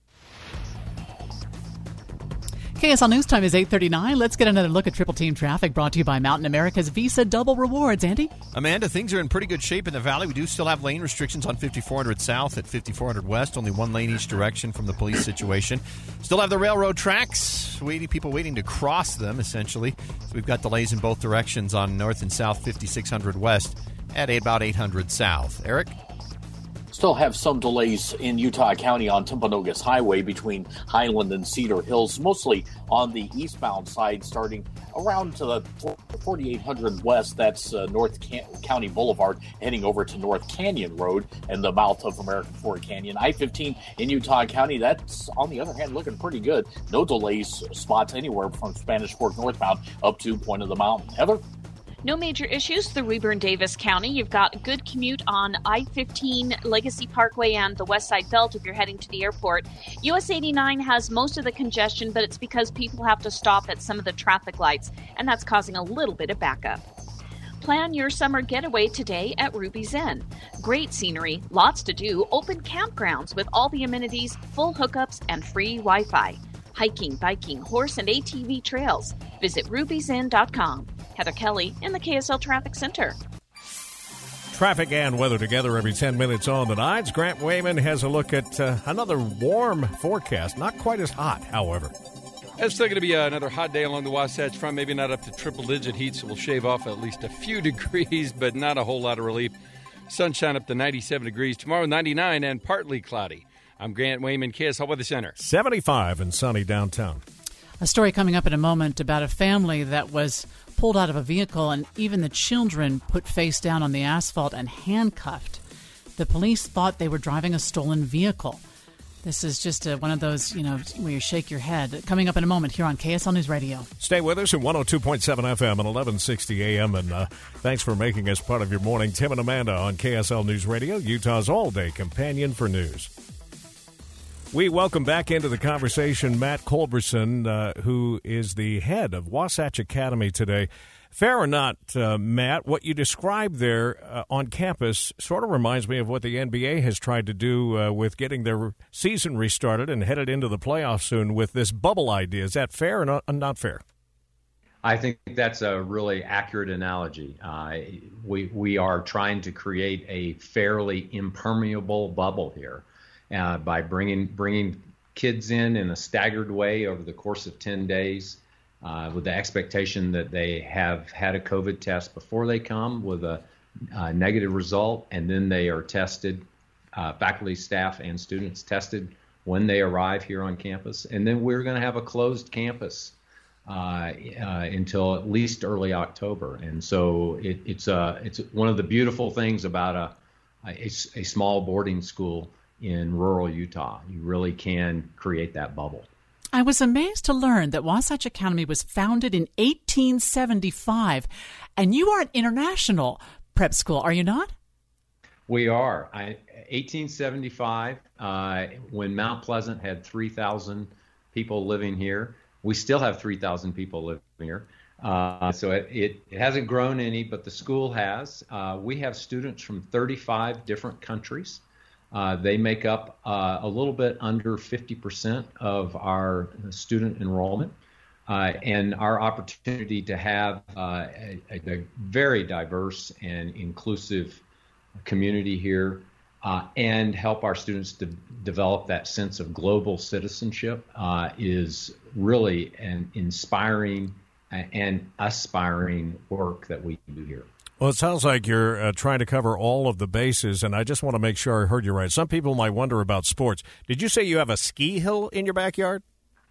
K S L News Time is eight thirty-nine. Let's get another look at Triple Team Traffic, brought to you by Mountain America's Visa Double Rewards. Andy? Amanda, things are in pretty good shape in the valley. We do still have lane restrictions on fifty-four hundred South at fifty-four hundred West, only one lane each direction from the police situation. Still have the railroad tracks, waiting, people waiting to cross them, essentially. So we've got delays in both directions on North and South fifty-six hundred West at about eight hundred South. Eric? Still have some delays in Utah County on Timpanogos Highway between Highland and Cedar Hills, mostly on the eastbound side, starting around to the forty-eight hundred West. That's uh, North Can- County Boulevard, heading over to North Canyon Road and the mouth of American Fork Canyon. I fifteen in Utah County, that's, on the other hand, looking pretty good. No delays spots anywhere from Spanish Fork northbound up to Point of the Mountain. Heather? No major issues through Rayburn-Davis County. You've got a good commute on I fifteen, Legacy Parkway, and the West Side Belt if you're heading to the airport. U S eighty-nine has most of the congestion, but it's because people have to stop at some of the traffic lights, and that's causing a little bit of backup. Plan your summer getaway today at Ruby's Inn. Great scenery, lots to do, open campgrounds with all the amenities, full hookups, and free Wi-Fi. Hiking, biking, horse, and A T V trails. Visit rubies inn dot com. Heather Kelly in the K S L Traffic Center. Traffic and weather together every ten minutes on the nights. Grant Wayman has a look at uh, another warm forecast. Not quite as hot, however. It's still going to be uh, another hot day along the Wasatch Front. Maybe not up to triple-digit heat, so we'll shave off at least a few degrees, but not a whole lot of relief. Sunshine up to ninety-seven degrees. Tomorrow, ninety-nine and partly cloudy. I'm Grant Wayman, K S L Weather Center. seventy-five and sunny downtown. A story coming up in a moment about a family that was pulled out of a vehicle and even the children put face down on the asphalt and handcuffed. The police thought they were driving a stolen vehicle. This is just a, one of those, you know, where you shake your head. Coming up in a moment here on K S L News Radio. Stay with us at one oh two point seven F M and eleven sixty A M. And uh, thanks for making us part of your morning. Tim and Amanda on K S L News Radio, Utah's all-day companion for news. We welcome back into the conversation Matt Culberson, uh, who is the head of Wasatch Academy today. Fair or not, uh, Matt, what you described there uh, on campus sort of reminds me of what the N B A has tried to do uh, with getting their season restarted and headed into the playoffs soon with this bubble idea. Is that fair or not, not fair? I think that's a really accurate analogy. Uh, we we are trying to create a fairly impermeable bubble here. Uh, by bringing bringing kids in in a staggered way over the course of ten days, uh, with the expectation that they have had a COVID test before they come with a, a negative result, and then they are tested, uh, faculty, staff, and students tested when they arrive here on campus. And then we're going to have a closed campus uh, uh, until at least early October. And so it, it's, a, it's one of the beautiful things about a, a, a small boarding school in rural Utah. You really can create that bubble. I was amazed to learn that Wasatch Academy was founded in eighteen seventy-five, and you are an international prep school, are you not? We are. I, eighteen seventy-five, uh, when Mount Pleasant had three thousand people living here. We still have three thousand people living here. Uh, so it, it, it hasn't grown any, but the school has. Uh, we have students from thirty-five different countries. Uh, they make up uh, a little bit under fifty percent of our student enrollment. Uh, and our opportunity to have uh, a, a very diverse and inclusive community here uh, and help our students to develop that sense of global citizenship uh, is really an inspiring and aspiring work that we do here. Well, it sounds like you're uh, trying to cover all of the bases, and I just want to make sure I heard you right. Some people might wonder about sports. Did you say you have a ski hill in your backyard?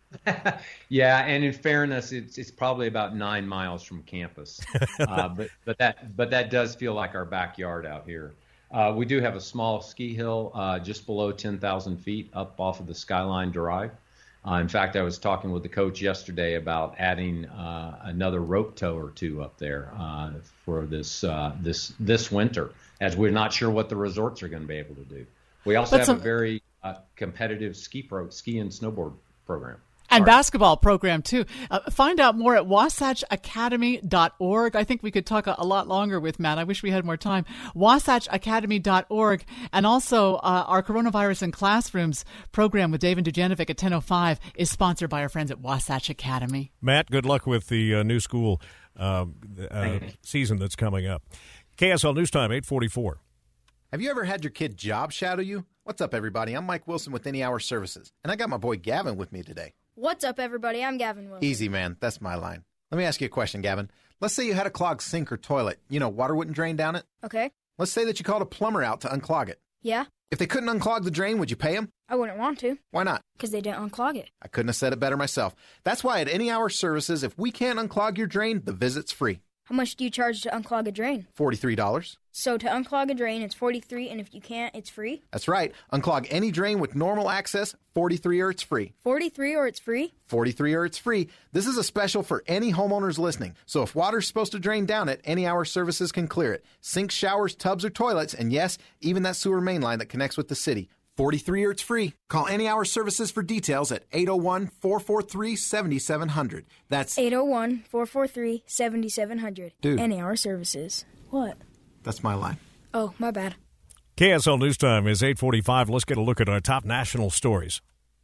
Yeah, and in fairness, it's it's probably about nine miles from campus, uh, but but that but that does feel like our backyard out here. Uh, we do have a small ski hill uh, just below ten thousand feet up off of the Skyline Drive. Uh, in fact, I was talking with the coach yesterday about adding uh, another rope tow or two up there uh, for this uh, this this winter, as we're not sure what the resorts are going to be able to do. We also But have some- a very uh, competitive ski pro ski and snowboard program. And Sorry. basketball program, too. Uh, find out more at wasatch academy dot org. I think we could talk a, a lot longer with Matt. I wish we had more time. wasatch academy dot org. And also, uh, our Coronavirus in Classrooms program with David Dujanovic at ten oh five is sponsored by our friends at Wasatch Academy. Matt, good luck with the uh, new school uh, uh, season that's coming up. K S L News Time, eight forty-four. Have you ever had your kid job shadow you? What's up, everybody? I'm Mike Wilson with Any Hour Services, and I got my boy Gavin with me today. What's up, everybody? I'm Gavin Wilson. Easy, man. That's my line. Let me ask you a question, Gavin. Let's say you had a clogged sink or toilet. You know, water wouldn't drain down it. Okay. Let's say that you called a plumber out to unclog it. Yeah? If they couldn't unclog the drain, would you pay them? I wouldn't want to. Why not? Because they didn't unclog it. I couldn't have said it better myself. That's why at Any Hour Services, if we can't unclog your drain, the visit's free. How much do you charge to unclog a drain? forty-three dollars. So to unclog a drain, it's forty-three dollars, and if you can't, it's free? That's right. Unclog any drain with normal access, forty-three dollars or it's free. forty-three dollars or it's free? forty-three dollars or it's free. This is a special for any homeowners listening. So if water's supposed to drain down it, Any Hour Services can clear it. Sinks, showers, tubs, or toilets, and yes, even that sewer main line that connects with the city. forty-three dollars or it's free. Call Any Hour Services for details at eight oh one, four four three, seven seven zero zero. That's eight oh one, four four three, seven seven zero zero. Dude. Any Hour Services. What? That's my line. Oh, my bad. K S L News Time is eight forty-five. Let's get a look at our top national stories.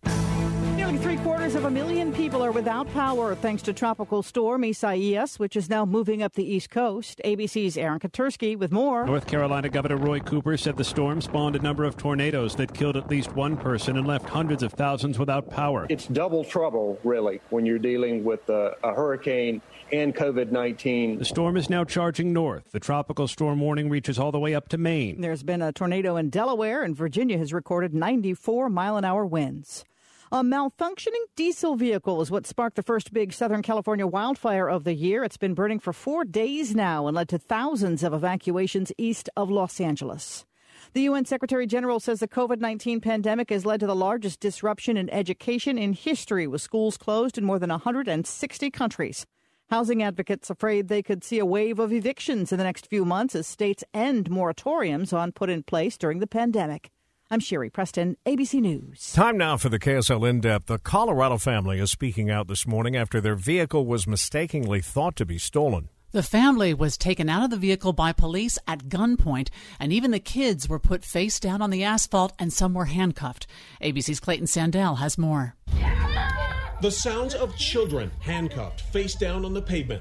Nearly three quarters of a million people are without power thanks to Tropical Storm Isaias, which is now moving up the East Coast. A B C's Aaron Katursky with more. North Carolina Governor Roy Cooper said the storm spawned a number of tornadoes that killed at least one person and left hundreds of thousands without power. It's double trouble, really, when you're dealing with a, a hurricane and COVID nineteen. The storm is now charging north. The tropical storm warning reaches all the way up to Maine. There's been a tornado in Delaware, and Virginia has recorded ninety-four mile an hour winds. A malfunctioning diesel vehicle is what sparked the first big Southern California wildfire of the year. It's been burning for four days now and led to thousands of evacuations east of Los Angeles. The U N Secretary General says the COVID nineteen pandemic has led to the largest disruption in education in history, with schools closed in more than one hundred sixty countries. Housing advocates afraid they could see a wave of evictions in the next few months as states end moratoriums on put in place during the pandemic. I'm Sherry Preston, A B C News. Time now for the K S L In-Depth. The Colorado family is speaking out this morning after their vehicle was mistakenly thought to be stolen. The family was taken out of the vehicle by police at gunpoint, and even the kids were put face down on the asphalt, and some were handcuffed. A B C's Clayton Sandell has more. The sounds of children handcuffed face down on the pavement.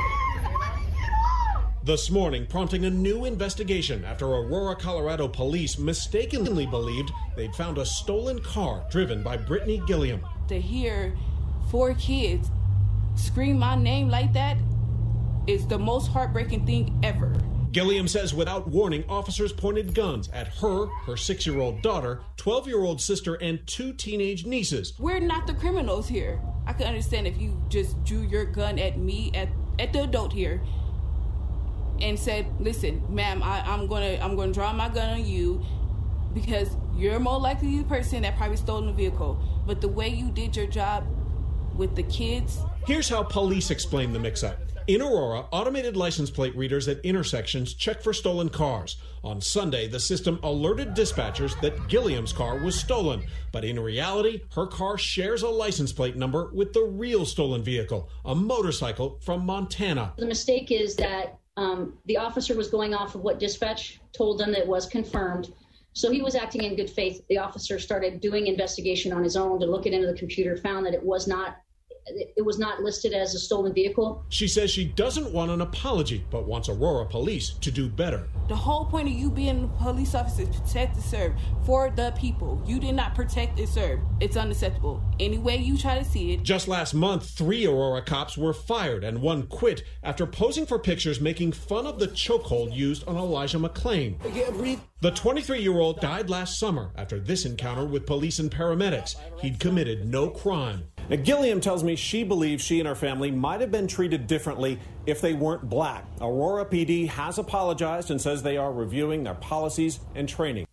This morning, prompting a new investigation after Aurora, Colorado police mistakenly believed they'd found a stolen car driven by Brittany Gilliam. To hear four kids scream my name like that is the most heartbreaking thing ever. Gilliam says without warning, officers pointed guns at her, her six-year-old daughter, twelve-year-old sister, and two teenage nieces. We're not the criminals here. I could understand if you just drew your gun at me, at, at the adult here, and said, listen, ma'am, I, I'm gonna I'm gonna draw my gun on you because you're more likely the person that probably stole the vehicle. But the way you did your job with the kids. Here's how police explain the mix-up. In Aurora, automated license plate readers at intersections check for stolen cars. On Sunday, the system alerted dispatchers that Gilliam's car was stolen. But in reality, her car shares a license plate number with the real stolen vehicle, a motorcycle from Montana. The mistake is that um, the officer was going off of what dispatch told them that was confirmed. So he was acting in good faith. The officer started doing investigation on his own to look it into the computer, found that it was not it was not listed as a stolen vehicle. She says she doesn't want an apology, but wants Aurora police to do better. The whole point of you being a police officer is protect and serve for the people. You did not protect and serve. It's unacceptable. Any way you try to see it. Just last month, three Aurora cops were fired and one quit after posing for pictures making fun of the chokehold used on Elijah McClain. The twenty-three-year-old died last summer after this encounter with police and paramedics. He'd committed no crime. Now, Gilliam tells me she believes she and her family might have been treated differently if they weren't black. Aurora P D has apologized and says they are reviewing their policies and training.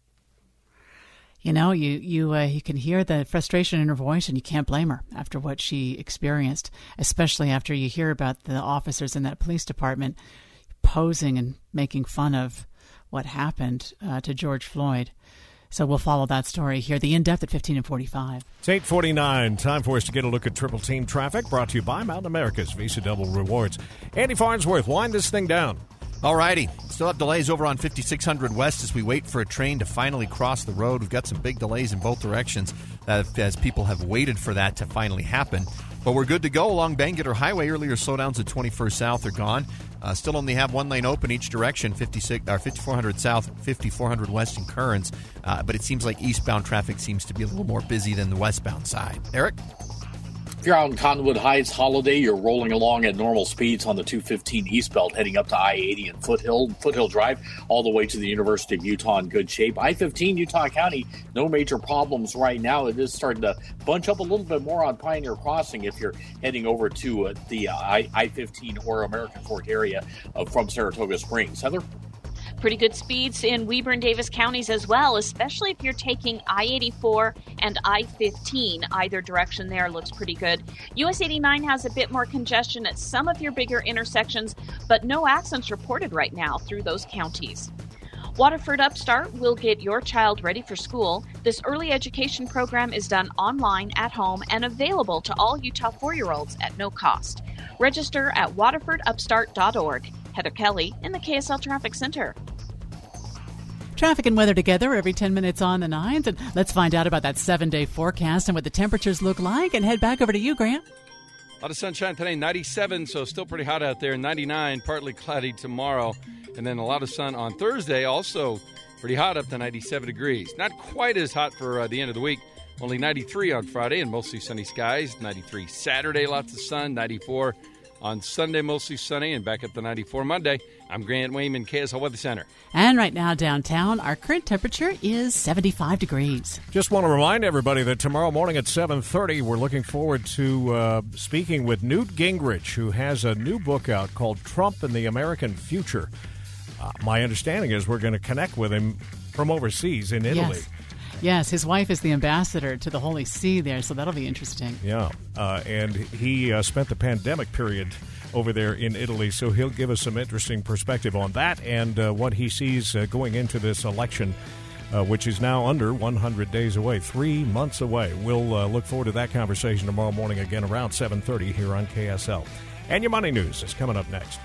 You know, you you uh, you can hear the frustration in her voice, and you can't blame her after what she experienced, especially after you hear about the officers in that police department posing and making fun of what happened uh, to George Floyd. So we'll follow that story here, the In-Depth at fifteen and forty-five. It's eight forty-nine. Time for us to get a look at Triple Team traffic, brought to you by Mountain America's Visa Double Rewards. Andy Farnsworth, wind this thing down. All righty. Still have delays over on fifty-six hundred West as we wait for a train to finally cross the road. We've got some big delays in both directions as people have waited for that to finally happen. But we're good to go along Bangerter Highway. Earlier slowdowns at twenty-first South are gone. Uh, still only have one lane open each direction, fifty-six, or fifty-four hundred South, fifty-four hundred West in Kearns. Uh, but it seems like eastbound traffic seems to be a little more busy than the westbound side. Eric? If you're out in Cottonwood Heights, Holiday, you're rolling along at normal speeds on the two fifteen East Belt, heading up to I eighty and Foothill, Foothill Drive, all the way to the University of Utah in good shape. I fifteen, Utah County, no major problems right now. It is starting to bunch up a little bit more on Pioneer Crossing if you're heading over to uh, the uh, I fifteen or American Fork area uh, from Saratoga Springs. Heather? Pretty good speeds in Weber and Davis counties as well, especially if you're taking I eighty-four and I fifteen. Either direction there looks pretty good. U S eighty-nine has a bit more congestion at some of your bigger intersections, but no accidents reported right now through those counties. Waterford Upstart will get your child ready for school. This early education program is done online, at home, and available to all Utah four-year-olds at no cost. Register at waterford upstart dot org. Heather Kelly in the K S L Traffic Center. Traffic and weather together every ten minutes on the nines. And let's find out about that seven-day forecast and what the temperatures look like. And head back over to you, Grant. A lot of sunshine today, ninety-seven, so still pretty hot out there. ninety-nine, partly cloudy tomorrow. And then a lot of sun on Thursday, also pretty hot up to ninety-seven degrees. Not quite as hot for uh, the end of the week. Only ninety-three on Friday and mostly sunny skies. ninety-three Saturday, lots of sun. ninety-four on Sunday, mostly sunny, and back up to ninety-four Monday. I'm Grant Wayman, K S L Weather Center. And right now downtown, our current temperature is seventy-five degrees. Just want to remind everybody that tomorrow morning at seven thirty, we're looking forward to uh, speaking with Newt Gingrich, who has a new book out called Trump and the American Future. Uh, my understanding is we're going to connect with him from overseas in Italy. Yes. Yes, his wife is the ambassador to the Holy See there, so that'll be interesting. Yeah, uh, and he uh, spent the pandemic period over there in Italy, so he'll give us some interesting perspective on that and uh, what he sees uh, going into this election, uh, which is now under one hundred days away, three months away. We'll uh, look forward to that conversation tomorrow morning again around seven thirty here on K S L. And your money news is coming up next.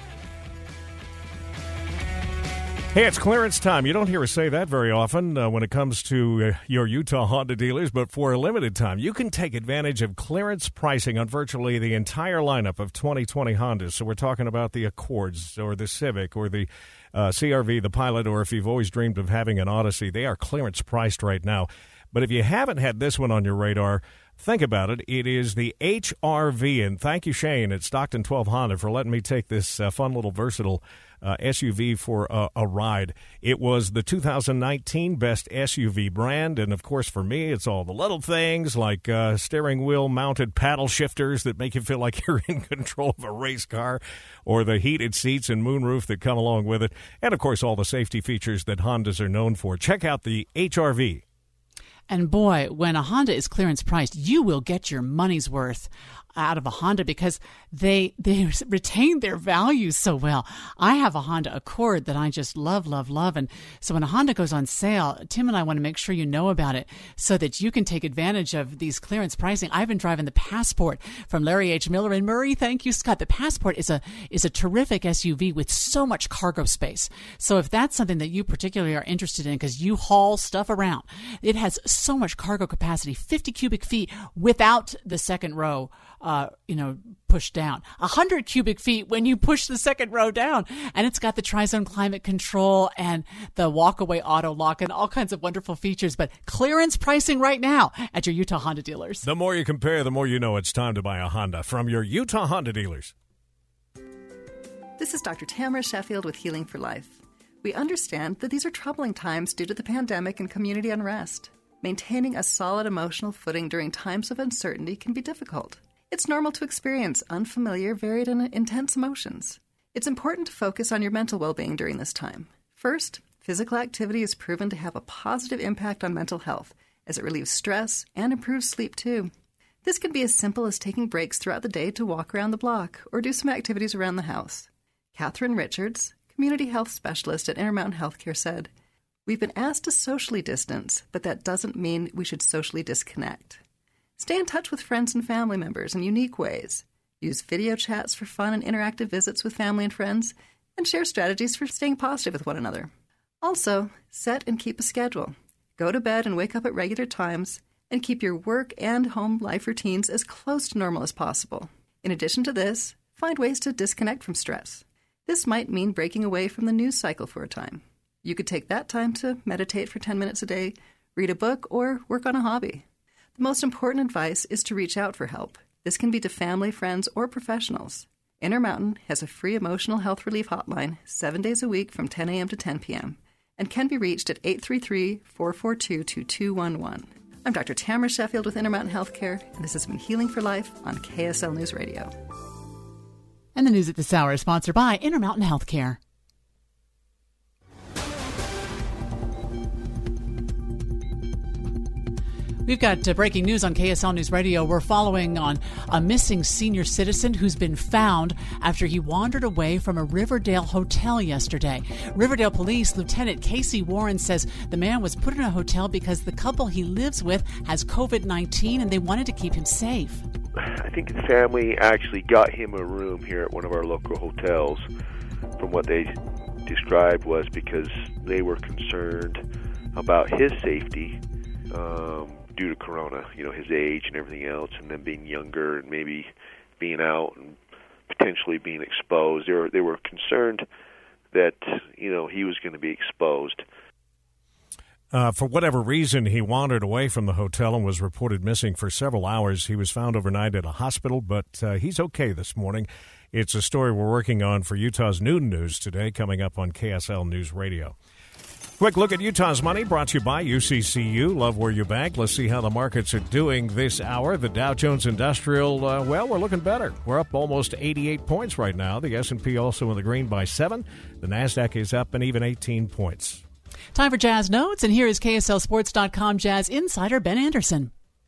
Hey, it's clearance time. You don't hear us say that very often uh, when it comes to uh, your Utah Honda dealers, but for a limited time, you can take advantage of clearance pricing on virtually the entire lineup of twenty twenty Hondas. So we're talking about the Accords or the Civic or the uh, C R V, the Pilot, or if you've always dreamed of having an Odyssey, they are clearance priced right now. But if you haven't had this one on your radar, think about it. It is the H R V, and thank you, Shane, at Stockton twelve Honda, for letting me take this uh, fun little versatile Uh, S U V for uh, a ride. It was the two thousand nineteen Best S U V brand, and of course for me it's all the little things like uh, steering wheel mounted paddle shifters that make you feel like you're in control of a race car, or the heated seats and moonroof that come along with it, and of course all the safety features that Hondas are known for. Check out the H R V. And boy, when a Honda is clearance priced, you will get your money's worth out of a Honda because they they retain their values so well. I have a Honda Accord that I just love, love, love. And so when a Honda goes on sale, Tim and I want to make sure you know about it so that you can take advantage of these clearance pricing. I've been driving the Passport from Larry H. Miller in Murray. Thank you, Scott. The Passport is a is a terrific S U V with so much cargo space. So if that's something that you particularly are interested in because you haul stuff around, it has so much cargo capacity, fifty cubic feet without the second row uh, you know, pushed down. one hundred cubic feet when you push the second row down. And it's got the Tri-Zone climate control and the walk-away auto lock and all kinds of wonderful features. But clearance pricing right now at your Utah Honda dealers. The more you compare, the more you know it's time to buy a Honda from your Utah Honda dealers. This is Doctor Tamara Sheffield with Healing for Life. We understand that these are troubling times due to the pandemic and community unrest. Maintaining a solid emotional footing during times of uncertainty can be difficult. It's normal to experience unfamiliar, varied, and intense emotions. It's important to focus on your mental well-being during this time. First, physical activity is proven to have a positive impact on mental health, as it relieves stress and improves sleep too. This can be as simple as taking breaks throughout the day to walk around the block or do some activities around the house. Catherine Richards, community health specialist at Intermountain Healthcare, said, "We've been asked to socially distance, but that doesn't mean we should socially disconnect. Stay in touch with friends and family members in unique ways. Use video chats for fun and interactive visits with family and friends, and share strategies for staying positive with one another. Also, set and keep a schedule. Go to bed and wake up at regular times, and keep your work and home life routines as close to normal as possible. In addition to this, find ways to disconnect from stress. This might mean breaking away from the news cycle for a time. You could take that time to meditate for ten minutes a day, read a book, or work on a hobby. The most important advice is to reach out for help. This can be to family, friends, or professionals. Intermountain has a free emotional health relief hotline seven days a week from ten a.m. to ten p.m. and can be reached at eight three three, four four two, two two one one. I'm Doctor Tamara Sheffield with Intermountain Healthcare, and this has been Healing for Life on K S L News Radio. And the news at this hour is sponsored by Intermountain Healthcare. We've got uh, breaking news on K S L News Radio. We're following on a missing senior citizen who's been found after he wandered away from a Riverdale hotel yesterday. Riverdale Police Lieutenant Casey Warren says the man was put in a hotel because the couple he lives with has covid nineteen and they wanted to keep him safe. I think his family actually got him a room here at one of our local hotels. From what they described was because they were concerned about his safety. Um, due to corona, you know, his age and everything else, and then being younger and maybe being out and potentially being exposed. They were, they were concerned that, you know, he was going to be exposed. Uh, for whatever reason, he wandered away from the hotel and was reported missing for several hours. He was found overnight at a hospital, but uh, he's okay this morning. It's a story we're working on for Utah's Noon News today, coming up on K S L News Radio. Quick look at Utah's money, brought to you by U C C U. Love where you bank. Let's see how the markets are doing this hour. The Dow Jones Industrial, uh, well, we're looking better. We're up almost eighty-eight points right now. The S and P also in the green by seven. The NASDAQ is up an even eighteen points. Time for Jazz Notes, and here is K S L Sports dot com Jazz insider Ben Anderson.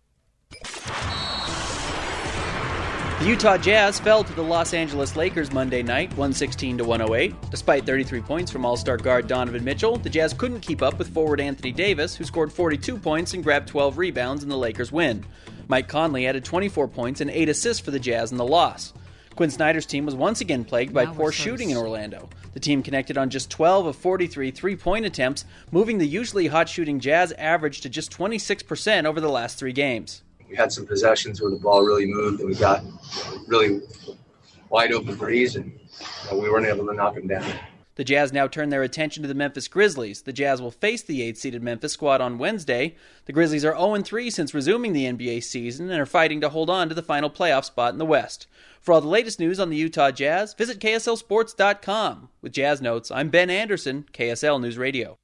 The Utah Jazz fell to the Los Angeles Lakers Monday night, one sixteen to one oh eight. Despite thirty-three points from All-Star guard Donovan Mitchell, the Jazz couldn't keep up with forward Anthony Davis, who scored forty-two points and grabbed twelve rebounds in the Lakers' win. Mike Conley added twenty-four points and eight assists for the Jazz in the loss. Quinn Snyder's team was once again plagued by poor shooting in Orlando. The team connected on just twelve of forty-three three-point attempts, moving the usually hot-shooting Jazz average to just twenty-six percent over the last three games. We had some possessions where the ball really moved and we got really wide open threes, and you know, we weren't able to knock them down. The Jazz now turn their attention to the Memphis Grizzlies. The Jazz will face the eighth-seeded Memphis squad on Wednesday. The Grizzlies are oh and three since resuming the N B A season and are fighting to hold on to the final playoff spot in the West. For all the latest news on the Utah Jazz, visit K S L Sports dot com. With Jazz Notes, I'm Ben Anderson, K S L News Radio.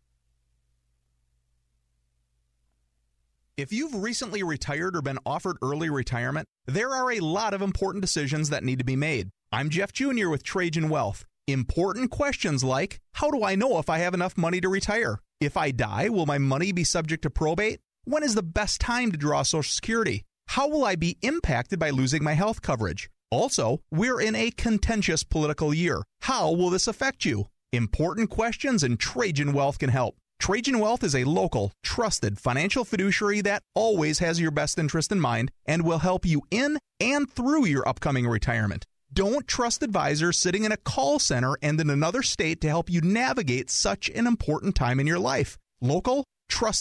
If you've recently retired or been offered early retirement, there are a lot of important decisions that need to be made. I'm Jeff Junior with Trajan Wealth. Important questions like, how do I know if I have enough money to retire? If I die, will my money be subject to probate? When is the best time to draw Social Security? How will I be impacted by losing my health coverage? Also, we're in a contentious political year. How will this affect you? Important questions, and Trajan Wealth can help. Trajan Wealth is a local, trusted financial fiduciary that always has your best interest in mind and will help you in and through your upcoming retirement. Don't trust advisors sitting in a call center and in another state to help you navigate such an important time in your life. Local, trusted,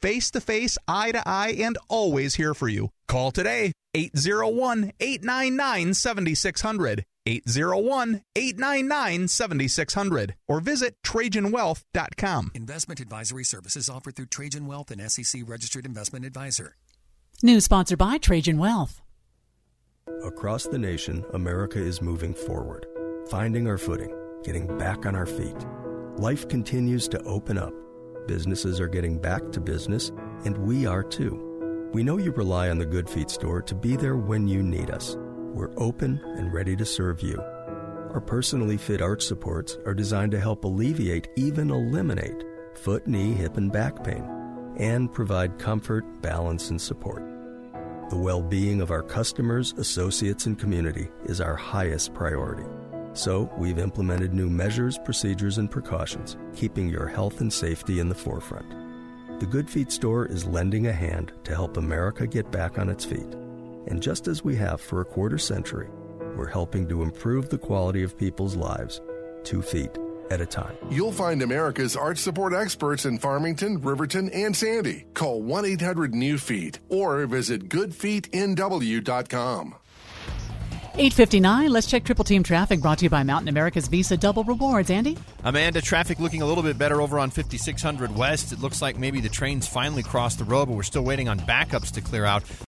face-to-face, eye-to-eye, and always here for you. Call today, eight zero one, eight nine nine, seven six zero zero, eight zero one, eight nine nine, seven six zero zero, or visit Trajan Wealth dot com. Investment advisory services offered through Trajan Wealth and S E C registered investment advisor. News sponsored by Trajan Wealth. Across the nation, America is moving forward, finding our footing, getting back on our feet. Life continues to open up. Businesses are getting back to business, and we are too. We know you rely on the Good Feet store to be there when you need us. We're open and ready to serve you. Our personally fit arch supports are designed to help alleviate, even eliminate, foot, knee, hip, and back pain, and provide comfort, balance, and support. The well-being of our customers, associates, and community is our highest priority. So we've implemented new measures, procedures, and precautions, keeping your health and safety in the forefront. The Good Feet store is lending a hand to help America get back on its feet. And just as we have for a quarter century, we're helping to improve the quality of people's lives, two feet at a time. You'll find America's arch support experts in Farmington, Riverton, and Sandy. Call one eight hundred new feet or visit good feet n w dot com. eight fifty-nine, let's check Triple Team traffic, brought to you by Mountain America's Visa Double Rewards. Andy? Amanda, traffic looking a little bit better over on fifty-six hundred West. It looks like maybe the trains finally crossed the road, but we're still waiting on backups to clear out.